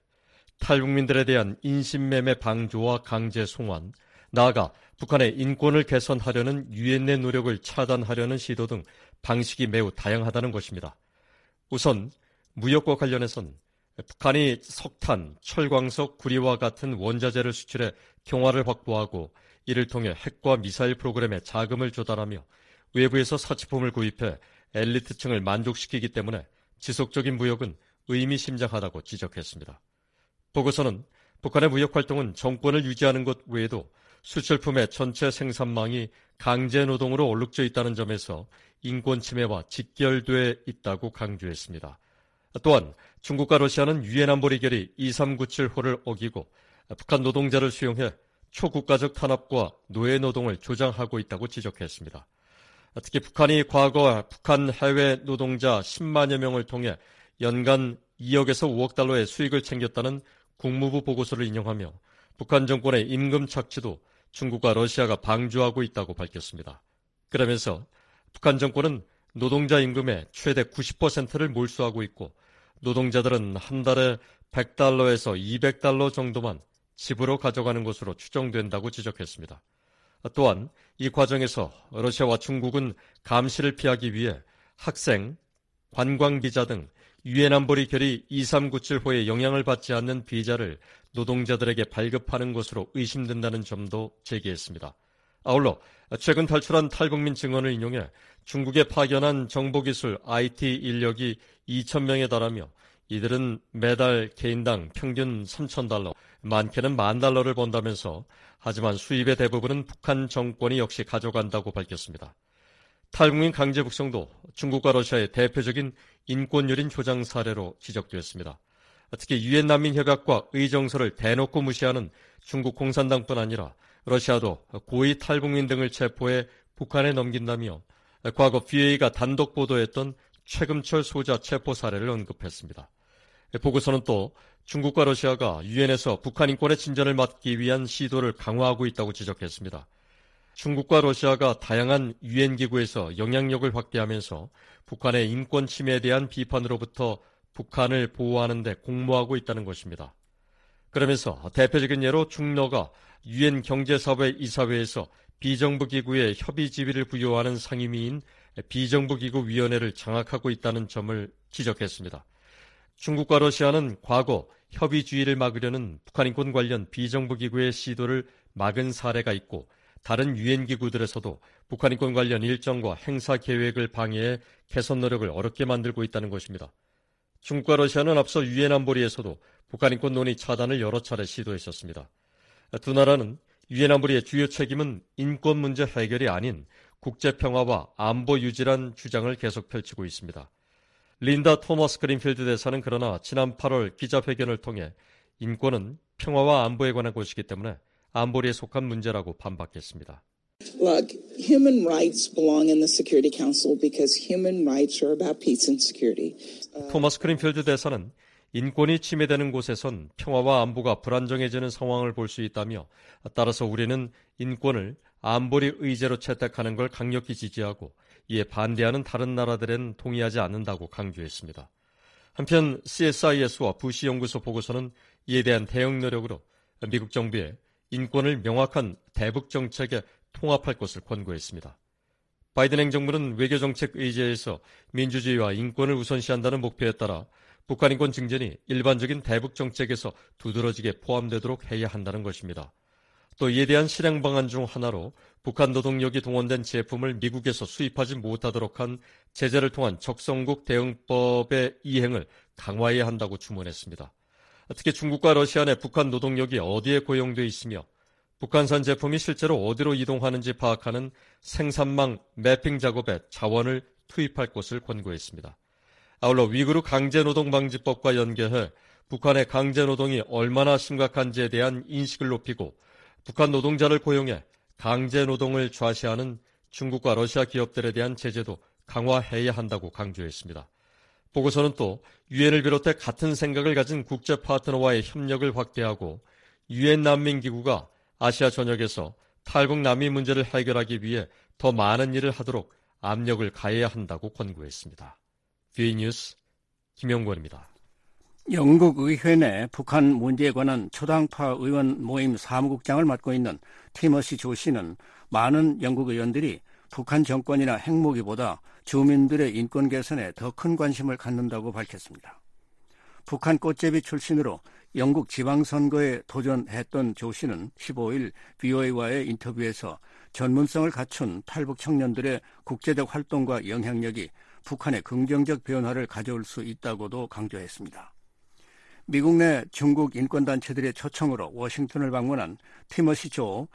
탈북민들에 대한 인신매매 방조와 강제 송환, 나아가 북한의 인권을 개선하려는 유엔 내 노력을 차단하려는 시도 등 방식이 매우 다양하다는 것입니다. 우선 무역과 관련해선 북한이 석탄, 철광석, 구리와 같은 원자재를 수출해 경화를 확보하고 이를 통해 핵과 미사일 프로그램에 자금을 조달하며 외부에서 사치품을 구입해 엘리트층을 만족시키기 때문에 지속적인 무역은 의미심장하다고 지적했습니다. 보고서는 북한의 무역활동은 정권을 유지하는 것 외에도 수출품의 전체 생산망이 강제노동으로 얼룩져 있다는 점에서 인권 침해와 직결돼 있다고 강조했습니다. 또한 중국과 러시아는 유엔 안보리 결의 2397호를 어기고 북한 노동자를 수용해 초국가적 탄압과 노예 노동을 조장하고 있다고 지적했습니다. 특히 북한이 과거 북한 해외 노동자 10만여 명을 통해 연간 2억에서 5억 달러의 수익을 챙겼다는 국무부 보고서를 인용하며 북한 정권의 임금 착취도 중국과 러시아가 방조하고 있다고 밝혔습니다. 그러면서 북한 정권은 노동자 임금의 최대 90%를 몰수하고 있고 노동자들은 한 달에 100달러에서 200달러 정도만 집으로 가져가는 것으로 추정된다고 지적했습니다. 또한 이 과정에서 러시아와 중국은 감시를 피하기 위해 학생, 관광비자 등 유엔 안보리 결의 2397호의 영향을 받지 않는 비자를 노동자들에게 발급하는 것으로 의심된다는 점도 제기했습니다. 아울러 최근 탈출한 탈북민 증언을 인용해 중국에 파견한 정보기술 IT 인력이 2,000명에 달하며 이들은 매달 개인당 평균 3,000달러, 많게는 10,000달러를 번다면서 하지만 수입의 대부분은 북한 정권이 역시 가져간다고 밝혔습니다. 탈북민 강제 북송도 중국과 러시아의 대표적인 인권유린 조장 사례로 지적되었습니다. 특히 유엔 난민협약과 의정서를 대놓고 무시하는 중국 공산당뿐 아니라 러시아도 고위 탈북민 등을 체포해 북한에 넘긴다며 과거 VA가 단독 보도했던 최금철 소자 체포 사례를 언급했습니다. 보고서는 또 중국과 러시아가 유엔에서 북한 인권의 진전을 막기 위한 시도를 강화하고 있다고 지적했습니다. 중국과 러시아가 다양한 유엔 기구에서 영향력을 확대하면서 북한의 인권 침해에 대한 비판으로부터 북한을 보호하는 데 공모하고 있다는 것입니다. 그러면서 대표적인 예로 중러가 유엔 경제사회 이사회에서 비정부 기구의 협의 지위를 부여하는 상임위인 비정부기구위원회를 장악하고 있다는 점을 지적했습니다. 중국과 러시아는 과거 협의주의를 막으려는 북한 인권 관련 비정부기구의 시도를 막은 사례가 있고 다른 유엔 기구들에서도 북한 인권 관련 일정과 행사 계획을 방해해 개선 노력을 어렵게 만들고 있다는 것입니다. 중국과 러시아는 앞서 유엔 안보리에서도 북한 인권 논의 차단을 여러 차례 시도했었습니다. 두 나라는 유엔 안보리의 주요 책임은 인권 문제 해결이 아닌 국제평화와 안보 유지란 주장을 계속 펼치고 있습니다. 린다 토머스 그린필드 대사는 그러나 지난 8월 기자회견을 통해 인권은 평화와 안보에 관한 것이기 때문에 안보리에 속한 문제라고 반박했습니다. Look, human rights belong in the Security Council because human rights are about peace and security. 토머스 그린필드 대사는 인권이 침해되는 곳에선 평화와 안보가 불안정해지는 상황을 볼 수 있다며 따라서 우리는 인권을 안보리 의제로 채택하는 걸 강력히 지지하고 이에 반대하는 다른 나라들은 동의하지 않는다고 강조했습니다. 한편 CSIS와 부시 연구소 보고서는 이에 대한 대응 노력으로 미국 정부에 인권을 명확한 대북 정책에 통합할 것을 권고했습니다. 바이든 행정부는 외교정책 의제에서 민주주의와 인권을 우선시한다는 목표에 따라 북한 인권 증진이 일반적인 대북 정책에서 두드러지게 포함되도록 해야 한다는 것입니다. 또 이에 대한 실행 방안 중 하나로 북한 노동력이 동원된 제품을 미국에서 수입하지 못하도록 한 제재를 통한 적성국 대응법의 이행을 강화해야 한다고 주문했습니다. 특히 중국과 러시아 내 북한 노동력이 어디에 고용돼 있으며 북한산 제품이 실제로 어디로 이동하는지 파악하는 생산망 매핑 작업에 자원을 투입할 것을 권고했습니다. 아울러 위구르 강제노동방지법과 연계해 북한의 강제노동이 얼마나 심각한지에 대한 인식을 높이고 북한 노동자를 고용해 강제노동을 좌시하는 중국과 러시아 기업들에 대한 제재도 강화해야 한다고 강조했습니다. 보고서는 또 유엔을 비롯해 같은 생각을 가진 국제 파트너와의 협력을 확대하고 유엔 난민기구가 아시아 전역에서 탈북 난민 문제를 해결하기 위해 더 많은 일을 하도록 압력을 가해야 한다고 권고했습니다. VA 뉴스 김영권입니다. 영국 의회 내 북한 문제에 관한 초당파 의원 모임 사무국장을 맡고 있는 티머시 조 씨는 많은 영국 의원들이 북한 정권이나 핵무기보다 주민들의 인권 개선에 더 큰 관심을 갖는다고 밝혔습니다. 북한 꽃제비 출신으로 영국 지방선거에 도전했던 조 씨는 15일 VOA와의 인터뷰에서 전문성을 갖춘 탈북 청년들의 국제적 활동과 영향력이 북한의 긍정적 변화를 가져올 수 있다고도 강조했습니다. 미국 내 중국 인권단체들의 초청으로 워싱턴을 방문한 티머시 조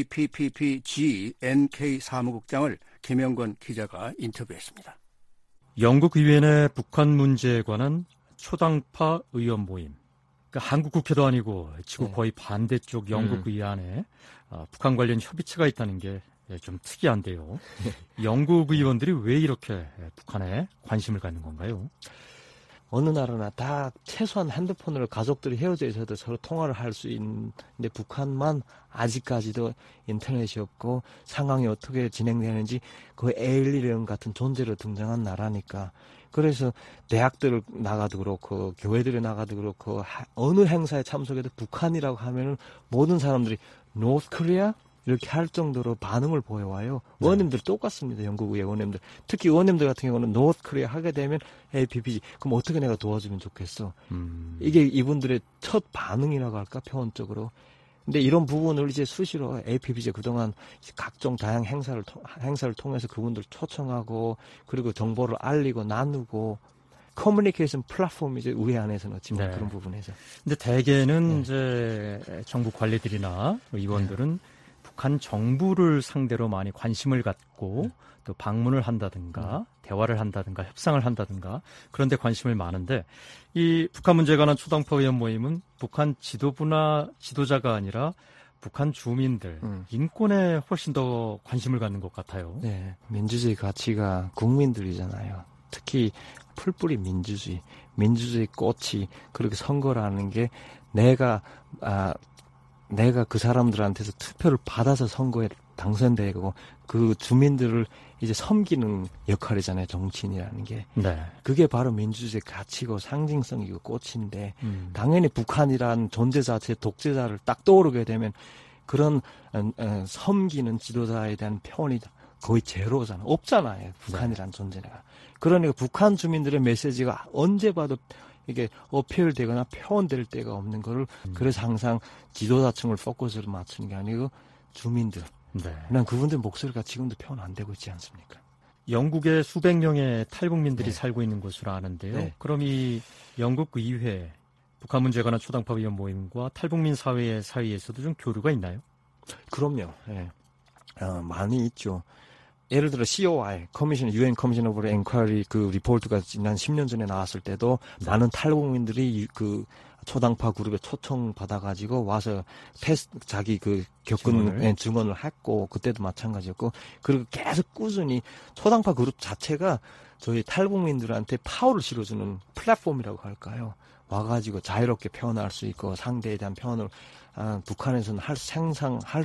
APPPG-NK 사무국장을 김영권 기자가 인터뷰했습니다. 영국 의회 내 북한 문제에 관한 초당파 의원 모임. 그러니까 한국 국회도 아니고 지구 거의 반대쪽 영국 의회 안에 북한 관련 협의체가 있다는 게 좀 특이한데요. 영국 의원들이 왜 이렇게 북한에 관심을 갖는 건가요? 어느 나라나 다 최소한 핸드폰으로 가족들이 헤어져 있어도 서로 통화를 할 수 있는데 북한만 아직까지도 인터넷이 없고 상황이 어떻게 진행되는지 거의 에일리언 같은 존재로 등장한 나라니까. 그래서 대학들을 나가도 그렇고 교회들을 나가도 그렇고 어느 행사에 참석해도 북한이라고 하면은 모든 사람들이 노스 코리아 이렇게 할 정도로 반응을 보여와요. 의원님들 똑같습니다. 영국 의원님들. 특히 의원님들 같은 경우는 노스 코리아 하게 되면 APPG. 그럼 어떻게 내가 도와주면 좋겠어. 이게 이분들의 첫 반응이라고 할까 표현적으로. 근데 이런 부분을 이제 수시로 APPG 그동안 각종 다양한 행사를 통해서 그분들 초청하고 그리고 정보를 알리고 나누고 커뮤니케이션 플랫폼이죠. 의회 안에서는 어찌보면 그런 부분에서. 근데 대개는 이제 정부 관리들이나 의원들은 북한 정부를 상대로 많이 관심을 갖고 또 방문을 한다든가 대화를 한다든가 협상을 한다든가 그런 데 관심을 많은데 이 북한 문제에 관한 초당파 의원 모임은 북한 지도부나 지도자가 아니라 북한 주민들, 인권에 훨씬 더 관심을 갖는 것 같아요. 네, 민주주의 가치가 국민들이잖아요. 특히 풀뿌리 민주주의 꽃이 그렇게 선거라는 게 내가 그 사람들한테서 투표를 받아서 선거에 당선되고 그 주민들을 이제 섬기는 역할이잖아요. 정치인이라는 게. 네. 그게 바로 민주주의 가치고 상징성이고 꽃인데 당연히 북한이란 존재 자체 독재자를 딱 떠오르게 되면 그런 섬기는 지도자에 대한 표현이 거의 제로잖아. 없잖아요. 북한이란 존재가. 그러니까 북한 주민들의 메시지가 언제 봐도 이게 어필되거나 표현될 때가 없는 거를 그래서 항상 지도자층을 포커스를 맞추는 게 아니고 주민들. 네. 난 그분들 목소리가 지금도 표현 안 되고 있지 않습니까? 영국에 수백 명의 탈북민들이 살고 있는 곳으로 아는데요. 네. 그럼 이 영국 의회 북한 문제에 관한 초당파 의원 모임과 탈북민 사회 사이에서도 좀 교류가 있나요? 그럼요. 네. 많이 있죠. 예를 들어 COI, UN Commission of Inquiry 그 리포트가 지난 10년 전에 나왔을 때도 많은 탈북민들이 그 초당파 그룹에 초청 받아가지고 와서 자기 그 겪은 증언을 했고 그때도 마찬가지였고 그리고 계속 꾸준히 초당파 그룹 자체가 저희 탈북민들한테 파워를 실어주는 플랫폼이라고 할까요? 와가지고 자유롭게 표현할 수 있고 상대에 대한 표현을 북한에서는 할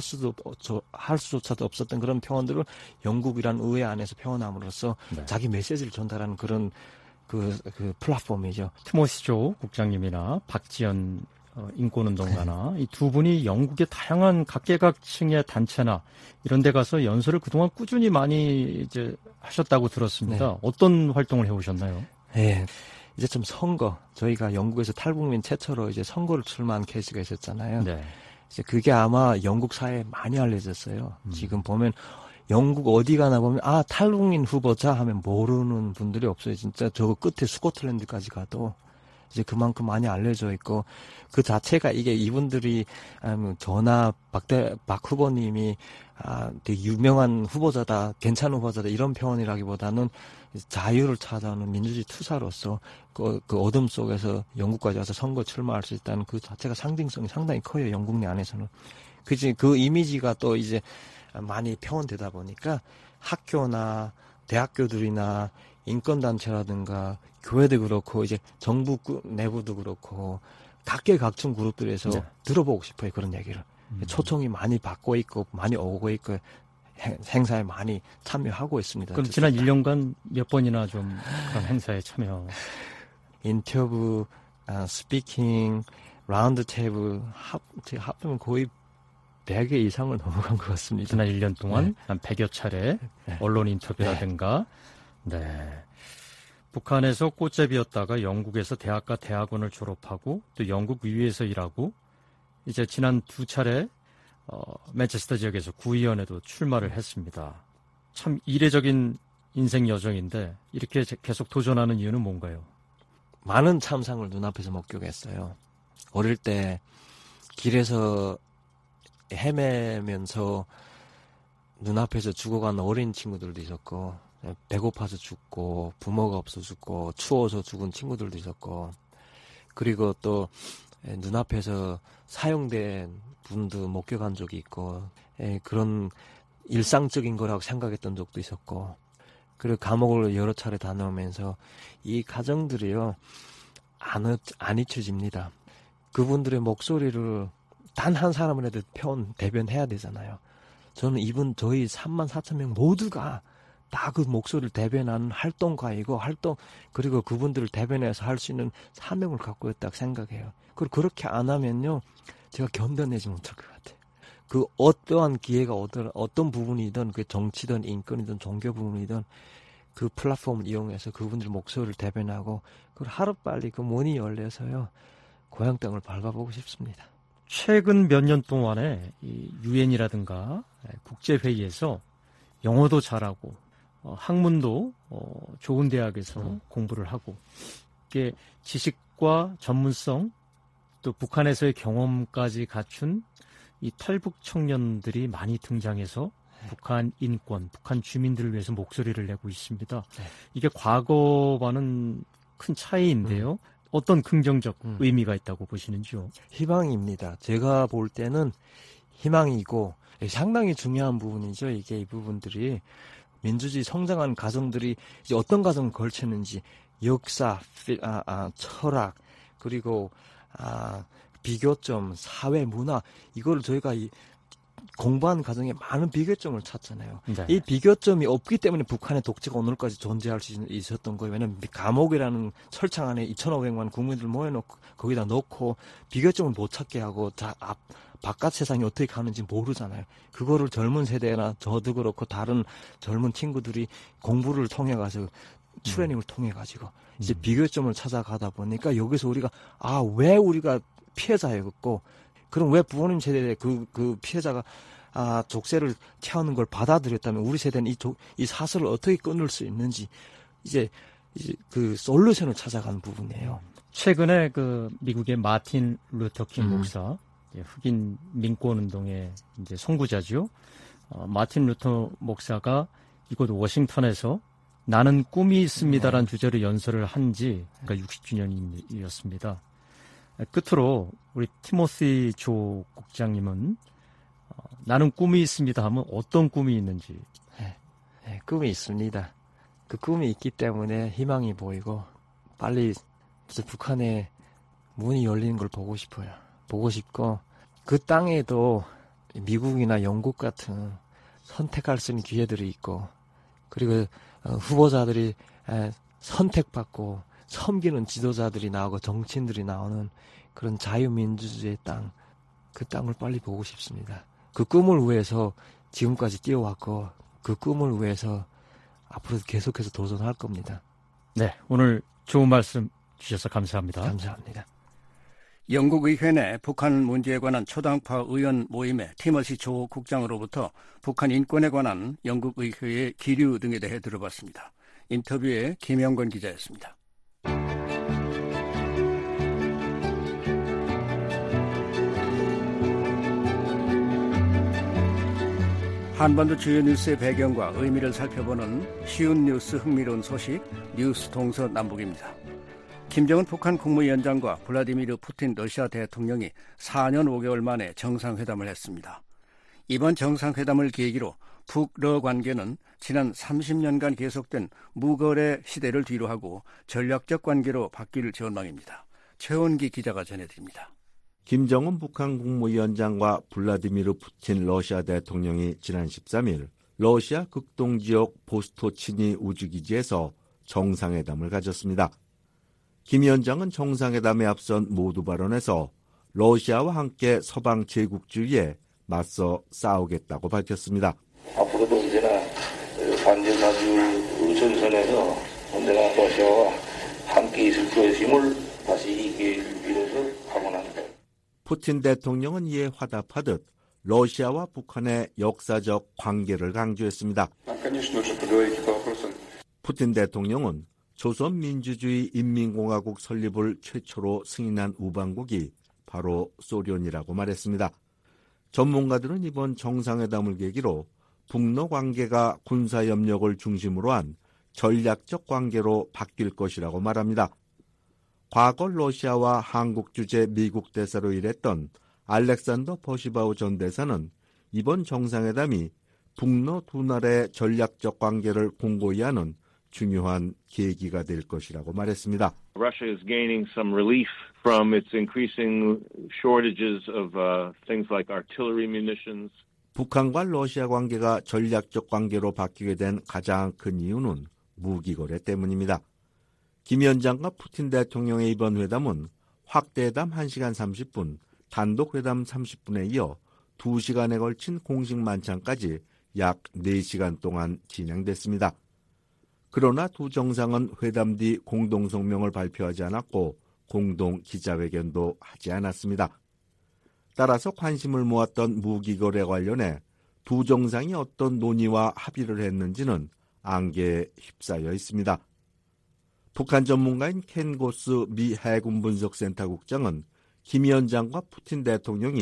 수조차도 없었던 그런 표현들을 영국이란 의회 안에서 표현함으로써 자기 메시지를 전달하는 그런 그 플랫폼이죠. 티모시 조 국장님이나 박지연 인권운동가나 이 두 분이 영국의 다양한 각계각층의 단체나 이런 데 가서 연설을 그동안 꾸준히 많이 이제 하셨다고 들었습니다. 네. 어떤 활동을 해오셨나요? 네. 이제 좀 선거, 저희가 영국에서 탈북민 최초로 이제 선거를 출마한 케이스가 있었잖아요. 네. 이제 그게 아마 영국 사회에 많이 알려졌어요. 지금 보면 영국 어디 가나 보면 탈북민 후보자 하면 모르는 분들이 없어요. 진짜 저 끝에 스코틀랜드까지 가도 이제 그만큼 많이 알려져 있고 그 자체가 이게 이분들이 저나 박 후보님이 되게 유명한 후보자다, 괜찮은 후보자다 이런 표현이라기보다는 자유를 찾아오는 민주주의 투사로서 그 어둠 속에서 영국까지 와서 선거 출마할 수 있다는 그 자체가 상징성이 상당히 커요. 영국 내 안에서는. 그 이미지가 또 이제 많이 표현되다 보니까 학교나 대학교들이나 인권단체라든가 교회도 그렇고 이제 정부 내부도 그렇고 각계각층 그룹들에서 들어보고 싶어요. 그런 얘기를. 초청이 많이 받고 있고 많이 오고 있고 행사에 많이 참여하고 있습니다. 그럼 지난 1년간 몇 번이나 좀 그런 행사에 참여? 인터뷰, 스피킹, 라운드 테이블 합하면 거의 100회 이상을 넘어간 것 같습니다. 지난 1년 동안 한 100여 차례 언론 인터뷰라든가 북한에서 꽃제비였다가 영국에서 대학과 대학원을 졸업하고 또 영국 의회에서 일하고 이제 지난 2차례 맨체스터 지역에서 구의원에도 출마를 했습니다. 참 이례적인 인생 여정인데 이렇게 계속 도전하는 이유는 뭔가요? 많은 참상을 눈앞에서 목격했어요. 어릴 때 길에서 헤매면서 눈앞에서 죽어간 어린 친구들도 있었고 배고파서 죽고 부모가 없어 죽고 추워서 죽은 친구들도 있었고 그리고 또 눈앞에서 사형된 분도 목격한 적이 있고 그런 일상적인 거라고 생각했던 적도 있었고 그리고 감옥을 여러 차례 다녀오면서 이 가정들이요 안 잊혀집니다. 그분들의 목소리를 단 한 사람이라도 대변해야 되잖아요. 저는 저희 34,000명 모두가 다 그 목소리를 대변하는 활동가이고 그리고 그분들을 대변해서 할 수 있는 사명을 갖고 있다고 생각해요. 그리고 그렇게 안 하면요 제가 견뎌내지 못할 것 같아요. 그 어떠한 기회가 어떤 부분이든 그게 정치든 인권이든 종교 부분이든 그 플랫폼을 이용해서 그분들 목소리를 대변하고 그걸 하루빨리 그 문이 열려서요 고향 땅을 밟아보고 싶습니다. 최근 몇 년 동안에 이 유엔이라든가 국제회의에서 영어도 잘하고 학문도 좋은 대학에서 공부를 하고 이게 지식과 전문성 또 북한에서의 경험까지 갖춘 이 탈북 청년들이 많이 등장해서 북한 인권, 북한 주민들을 위해서 목소리를 내고 있습니다. 이게 과거와는 큰 차이인데요. 어떤 긍정적 의미가 있다고 보시는지요? 희망입니다. 제가 볼 때는 희망이고 상당히 중요한 부분이죠. 이게 이 부분들이 민주주의 성장한 가정들이 이제 어떤 가정을 걸쳤는지 역사, 철학, 그리고 비교점, 사회, 문화 이걸 저희가 공부한 과정에 많은 비교점을 찾잖아요. 네. 이 비교점이 없기 때문에 북한의 독재가 오늘까지 존재할 수 있었던 거예요. 왜냐하면 감옥이라는 철창 안에 2,500만 국민들 모여놓고 거기다 넣고 비교점을 못 찾게 하고 바깥 세상이 어떻게 가는지 모르잖아요. 그거를 젊은 세대나 저도 그렇고 다른 젊은 친구들이 공부를 통해 가서 트레이닝을 통해 가지고 이제 비교점을 찾아가다 보니까 여기서 우리가 왜 우리가 피해자였고 그럼 왜 부모님 세대에 그 피해자가 족쇄를 채우는 걸 받아들였다면 우리 세대는 이 사슬을 어떻게 끊을 수 있는지 이제 그 솔루션을 찾아가는 부분이에요. 최근에 그 미국의 마틴 루터킹 목사, 흑인 민권운동의 이제 선구자죠. 마틴 루터 목사가 이곳 워싱턴에서 나는 꿈이 있습니다라는 주제로 연설을 한 지 그러니까 60주년이었습니다. 끝으로 우리 티모시 조 국장님은 나는 꿈이 있습니다 하면 어떤 꿈이 있는지. 네, 꿈이 있습니다. 그 꿈이 있기 때문에 희망이 보이고 빨리 북한의 문이 열리는 걸 보고 싶어요. 보고 싶고 그 땅에도 미국이나 영국 같은 선택할 수 있는 기회들이 있고 그리고 후보자들이 선택받고 섬기는 지도자들이 나오고 정치인들이 나오는 그런 자유민주주의의 땅, 그 땅을 빨리 보고 싶습니다. 그 꿈을 위해서 지금까지 뛰어왔고 그 꿈을 위해서 앞으로도 계속해서 도전할 겁니다. 네, 오늘 좋은 말씀 주셔서 감사합니다. 감사합니다. 영국 의회 내 북한 문제에 관한 초당파 의원 모임의 티머시 조 국장으로부터 북한 인권에 관한 영국 의회의 기류 등에 대해 들어봤습니다. 인터뷰에 김영건 기자였습니다. 한반도 주요 뉴스의 배경과 의미를 살펴보는 쉬운 뉴스 흥미로운 소식 뉴스 동서남북입니다. 김정은 북한 국무위원장과 블라디미르 푸틴 러시아 대통령이 4년 5개월 만에 정상회담을 했습니다. 이번 정상회담을 계기로 북러 관계는 지난 30년간 계속된 무거래 시대를 뒤로하고 전략적 관계로 바뀔 전망입니다. 최원기 기자가 전해드립니다. 김정은 북한 국무위원장과 블라디미르 푸틴 러시아 대통령이 지난 13일 러시아 극동지역 보스토치니 우주기지에서 정상회담을 가졌습니다. 김 위원장은 정상회담에 앞선 모두 발언에서 러시아와 함께 서방 제국주의에 맞서 싸우겠다고 밝혔습니다. 앞으로도 언제나 반제사주의 전선에서 언제나 러시아와 함께 있을 것임을 다시 이 기회를 빌어서 확언합니다. 푸틴 대통령은 이에 화답하듯 러시아와 북한의 역사적 관계를 강조했습니다. 푸틴 대통령은 조선민주주의 인민공화국 설립을 최초로 승인한 우방국이 바로 소련이라고 말했습니다. 전문가들은 이번 정상회담을 계기로 북러 관계가 군사협력을 중심으로 한 전략적 관계로 바뀔 것이라고 말합니다. 과거 러시아와 한국 주재 미국 대사로 일했던 알렉산더 버시바우 전 대사는 이번 정상회담이 북러 두 나라의 전략적 관계를 공고히 하는 중요한 계기가 될 것이라고 말했습니다. Russia is gaining some relief from its increasing shortages of things like artillery munitions. 북한과 러시아 관계가 전략적 관계로 바뀌게 된 가장 큰 이유는 무기 거래 때문입니다. 김 위원장과 푸틴 대통령의 이번 회담은 확대회담 1시간 30분, 단독회담 30분에 이어 2시간에 걸친 공식 만찬까지 약 4시간 동안 진행됐습니다. 그러나 두 정상은 회담 뒤 공동성명을 발표하지 않았고 공동 기자회견도 하지 않았습니다. 따라서 관심을 모았던 무기거래 관련해 두 정상이 어떤 논의와 합의를 했는지는 안개에 휩싸여 있습니다. 북한 전문가인 켄 고스 미 해군 분석센터 국장은 김 위원장과 푸틴 대통령이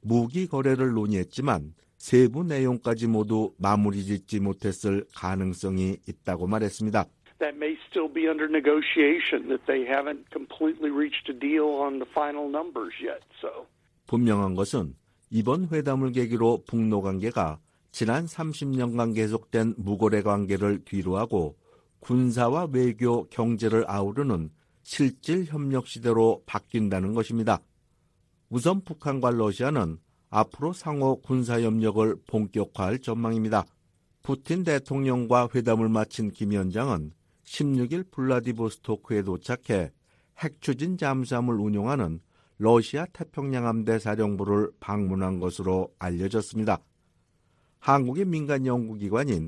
무기 거래를 논의했지만 세부 내용까지 모두 마무리 짓지 못했을 가능성이 있다고 말했습니다. That may still be under negotiation, that they haven't completely reached a deal on the final numbers yet. So. 분명한 것은 이번 회담을 계기로 북러 관계가 지난 30년간 계속된 무거래 관계를 뒤로하고 군사와 외교, 경제를 아우르는 실질 협력 시대로 바뀐다는 것입니다. 우선 북한과 러시아는 앞으로 상호 군사협력을 본격화할 전망입니다. 푸틴 대통령과 회담을 마친 김 위원장은 16일 블라디보스토크에 도착해 핵추진 잠수함을 운용하는 러시아 태평양함대 사령부를 방문한 것으로 알려졌습니다. 한국의 민간 연구기관인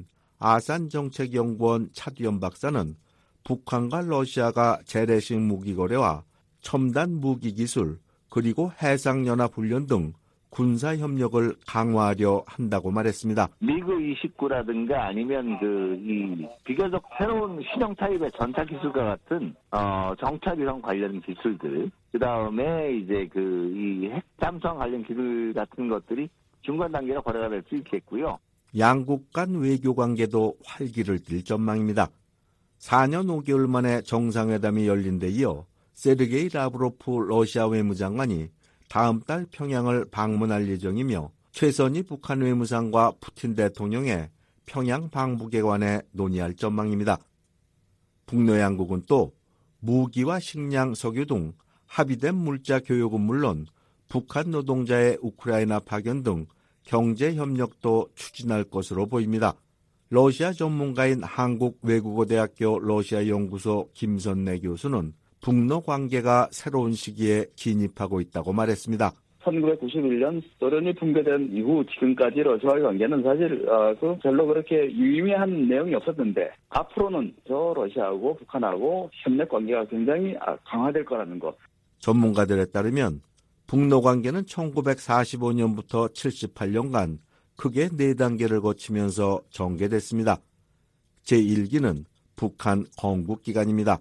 아산정책연구원 차두현 박사는 북한과 러시아가 재래식 무기 거래와 첨단 무기 기술 그리고 해상연합훈련 등 군사 협력을 강화하려 한다고 말했습니다. 미그 29라든가 아니면 이 비교적 새로운 신형 타입의 전차 기술과 같은 정찰위성 관련 기술들, 그 다음에 이제 이 핵 잠수함 관련 기술 같은 것들이 중간 단계로 거래가 될 수 있겠고요. 양국 간 외교 관계도 활기를 띨 전망입니다. 4년 5개월 만에 정상회담이 열린 데 이어 세르게이 라브로프 러시아 외무장관이 다음 달 평양을 방문할 예정이며 최선희 북한 외무상과 푸틴 대통령의 평양 방북에 관해 논의할 전망입니다. 북러 양국은 또 무기와 식량, 석유 등 합의된 물자 교역은 물론 북한 노동자의 우크라이나 파견 등 경제 협력도 추진할 것으로 보입니다. 러시아 전문가인 한국외국어대학교 러시아연구소 김선래 교수는 북러 관계가 새로운 시기에 진입하고 있다고 말했습니다. 1991년 소련이 붕괴된 이후 지금까지 러시아와의 관계는 사실 별로 그렇게 유의미한 내용이 없었는데 앞으로는 러시아하고 북한하고 협력 관계가 굉장히 강화될 거라는 것. 전문가들에 따르면 북러 관계는 1945년부터 78년간 크게 4단계를 거치면서 전개됐습니다. 제1기는 북한 건국기간입니다.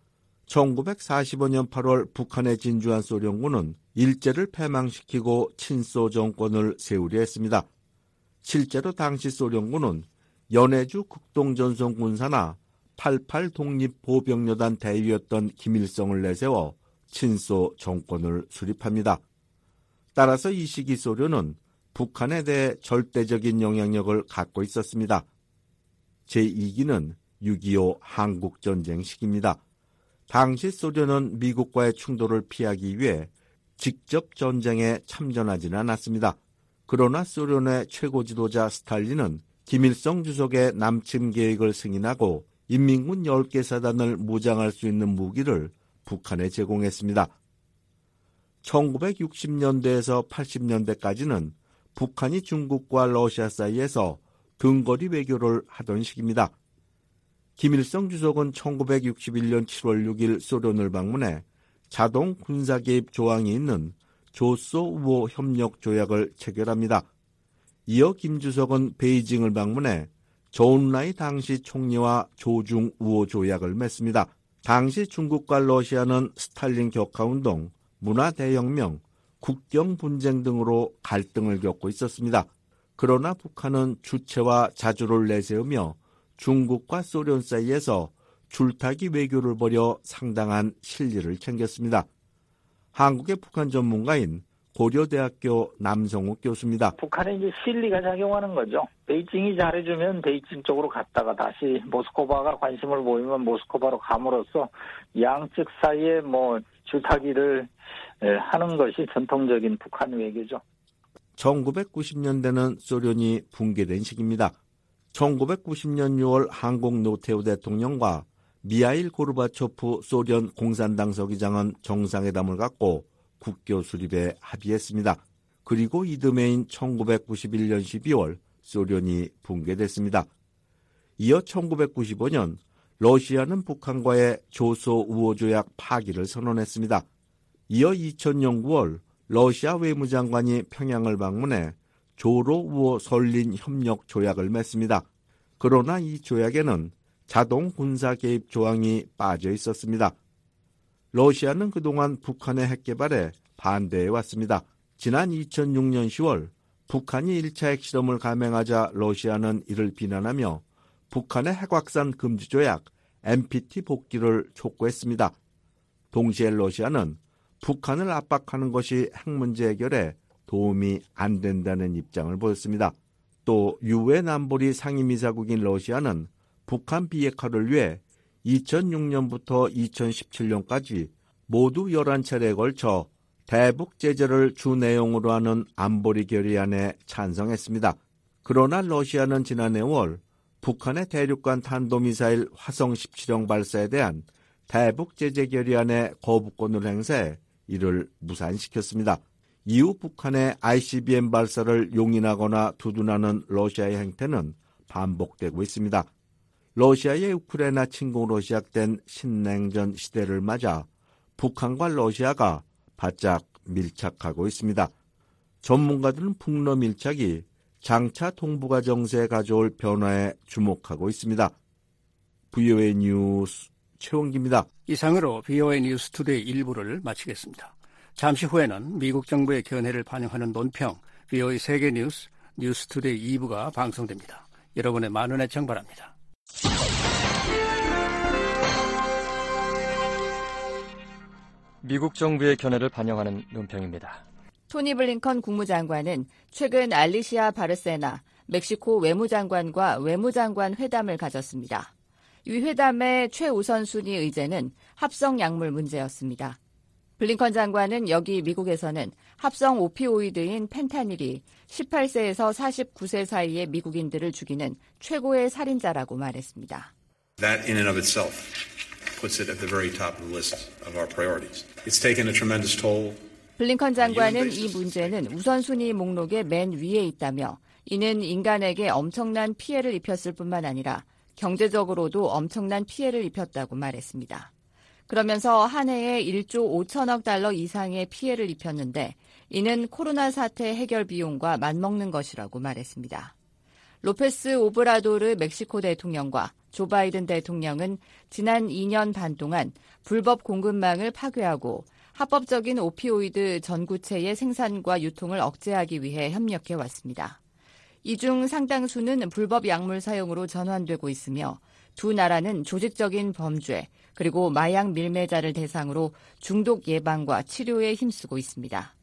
1945년 8월 북한에 진주한 소련군은 일제를 패망시키고 친소 정권을 세우려 했습니다. 실제로 당시 소련군은 연해주 극동전선군사나 88 독립보병여단 대위였던 김일성을 내세워 친소 정권을 수립합니다. 따라서 이 시기 소련은 북한에 대해 절대적인 영향력을 갖고 있었습니다. 제2기는 6.25 한국전쟁 시기입니다. 당시 소련은 미국과의 충돌을 피하기 위해 직접 전쟁에 참전하지는 않았습니다. 그러나 소련의 최고 지도자 스탈린은 김일성 주석의 남침 계획을 승인하고 인민군 10개 사단을 무장할 수 있는 무기를 북한에 제공했습니다. 1960년대에서 80년대까지는 북한이 중국과 러시아 사이에서 등거리 외교를 하던 시기입니다. 김일성 주석은 1961년 7월 6일 소련을 방문해 자동 군사 개입 조항이 있는 조소-우호 협력 조약을 체결합니다. 이어 김 주석은 베이징을 방문해 조은라이 당시 총리와 조중-우호 조약을 맺습니다. 당시 중국과 러시아는 스탈린 격하운동, 문화대혁명, 국경 분쟁 등으로 갈등을 겪고 있었습니다. 그러나 북한은 주체와 자주를 내세우며 중국과 소련 사이에서 줄타기 외교를 벌여 상당한 실리를 챙겼습니다. 한국의 북한 전문가인 고려대학교 남성욱 교수입니다. 북한에 이제 실리가 작용하는 거죠. 베이징이 잘해주면 베이징 쪽으로 갔다가 다시 모스크바가 관심을 보이면 모스크바로 감으로써 양측 사이에 줄타기를 하는 것이 전통적인 북한 외교죠. 1990년대는 소련이 붕괴된 시기입니다. 1990년 6월 한국 노태우 대통령과 미하일 고르바초프 소련 공산당 서기장은 정상회담을 갖고 국교 수립에 합의했습니다. 그리고 이듬해인 1991년 12월 소련이 붕괴됐습니다. 이어 1995년 러시아는 북한과의 조소-우호 조약 파기를 선언했습니다. 이어 2000년 9월 러시아 외무장관이 평양을 방문해 조로-우호 설린 협력 조약을 맺습니다. 그러나 이 조약에는 자동 군사 개입 조항이 빠져 있었습니다. 러시아는 그동안 북한의 핵 개발에 반대해 왔습니다. 지난 2006년 10월 북한이 1차 핵실험을 감행하자 러시아는 이를 비난하며 북한의 핵확산 금지 조약 NPT 복귀를 촉구했습니다. 동시에 러시아는 북한을 압박하는 것이 핵 문제 해결에 도움이 안 된다는 입장을 보였습니다. 또 유엔 안보리 상임이사국인 러시아는 북한 비핵화를 위해 2006년부터 2017년까지 모두 11차례에 걸쳐 대북 제재를 주 내용으로 하는 안보리 결의안에 찬성했습니다. 그러나 러시아는 지난해 5월 북한의 대륙간 탄도미사일 화성 17형 발사에 대한 대북 제재 결의안에 거부권을 행사해 이를 무산시켰습니다. 이후 북한의 ICBM 발사를 용인하거나 두둔하는 러시아의 행태는 반복되고 있습니다. 러시아의 우크라이나 침공으로 시작된 신냉전 시대를 맞아 북한과 러시아가 바짝 밀착하고 있습니다. 전문가들은 북러 밀착이 장차 동북아 정세에 가져올 변화에 주목하고 있습니다. VOA 뉴스 최원기입니다. 이상으로 VOA 뉴스 투데이 1부를 마치겠습니다. 잠시 후에는 미국 정부의 견해를 반영하는 논평 VOA 세계 뉴스 뉴스 투데이 2부가 방송됩니다. 여러분의 많은 애청 바랍니다. 미국 정부의 견해를 반영하는 논평입니다. 토니 블링컨 국무장관은 최근 알리시아 바르세나 멕시코 외무장관과 외무장관 회담을 가졌습니다. 이 회담의 최우선순위 의제는 합성 약물 문제였습니다. 블링컨 장관은 여기 미국에서는 합성 오피오이드인 펜타닐이 18세에서 49세 사이의 미국인들을 죽이는 최고의 살인자라고 말했습니다. That in and of itself puts it at the very top of the list of our priorities. It's taken a tremendous toll. 블링컨 장관은 이 문제는 우선순위 목록의 맨 위에 있다며 이는 인간에게 엄청난 피해를 입혔을 뿐만 아니라 경제적으로도 엄청난 피해를 입혔다고 말했습니다. 그러면서 한 해에 1조 5천억 달러 이상의 피해를 입혔는데 이는 코로나 사태 해결 비용과 맞먹는 것이라고 말했습니다. 로페스 오브라도르 멕시코 대통령과 조 바이든 대통령은 지난 2년 반 동안 불법 공급망을 파괴하고 합법적인 오피오이드 전구체의 생산과 유통을 억제하기 위해 협력해 왔습니다. 이 중 상당수는 불법 약물 사용으로 전환되고 있으며 두 나라는 조직적인 범죄 그리고 마약 밀매자를 대상으로 중독 예방과 치료에 힘쓰고 있습니다.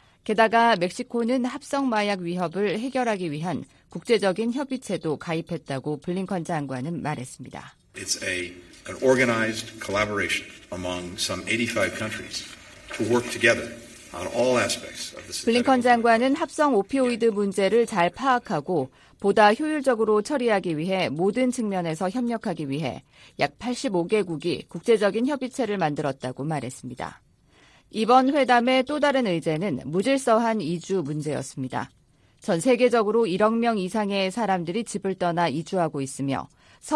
게다가 멕시코는 합성 마약 위협을 해결하기 위한 국제적인 협의체도 가입했다고 블링컨 장관은 말했습니다. It's an organized collaboration among some 85 countries to work together on all aspects of the 블링컨 장관은 합성 오피오이드 문제를 잘 파악하고 보다 효율적으로 처리하기 위해 모든 측면에서 협력하기 위해 약 85개국이 국제적인 협의체를 만들었다고 말했습니다. 이번 회담의 또 다른 의제는 무질서한 이주 문제였습니다. 전 세계적으로 1억 명 이상의 사람들이 집을 떠나 이주하고 있으며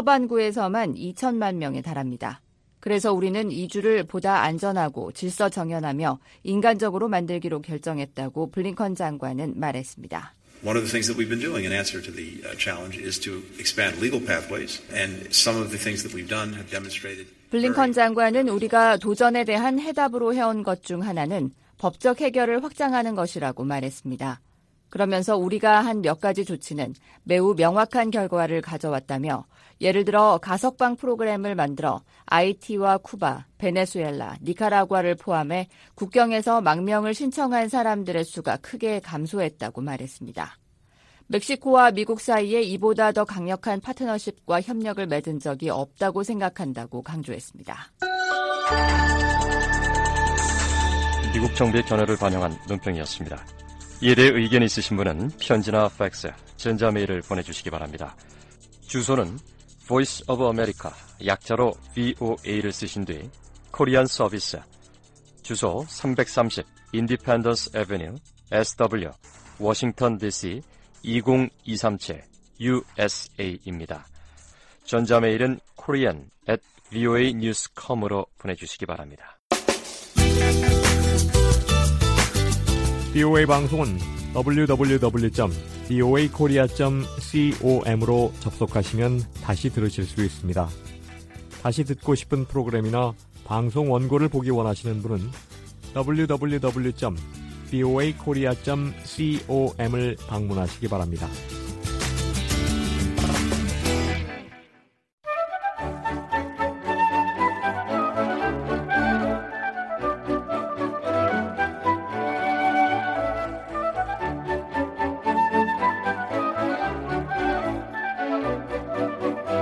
서반구에서만 2천만 명에 달합니다. 그래서 우리는 이주를 보다 안전하고 질서 정연하며 인간적으로 만들기로 결정했다고 블링컨 장관은 말했습니다. One of the things that we've been doing in answer to the challenge is to expand legal pathways, and some of the things that we've done have demonstrated. 블링컨 장관은 우리가 도전에 대한 해답으로 해온 것 중 하나는 법적 해결을 확장하는 것이라고 말했습니다. 그러면서 우리가 한 몇 가지 조치는 매우 명확한 결과를 가져왔다며 예를 들어 가석방 프로그램을 만들어 아이티와 쿠바, 베네수엘라, 니카라과를 포함해 국경에서 망명을 신청한 사람들의 수가 크게 감소했다고 말했습니다. 멕시코와 미국 사이에 이보다 더 강력한 파트너십과 협력을 맺은 적이 없다고 생각한다고 강조했습니다. 미국 정부의 견해를 반영한 논평이었습니다. 이에 대해 의견이 있으신 분은 편지나 팩스, 전자메일을 보내주시기 바랍니다. 주소는 Voice of America, 약자로 VOA를 쓰신 뒤 코리안 서비스, 주소 330 Independence Avenue, SW, 워싱턴 DC 20237 USA입니다. 전자메일은 korean@voanews.com으로 보내주시기 바랍니다. VOA 방송은 www.voakorea.com으로 접속하시면 다시 들으실 수 있습니다. 다시 듣고 싶은 프로그램이나 방송 원고를 보기 원하시는 분은 www.voanews.com voakorea.com을 방문하시기 바랍니다.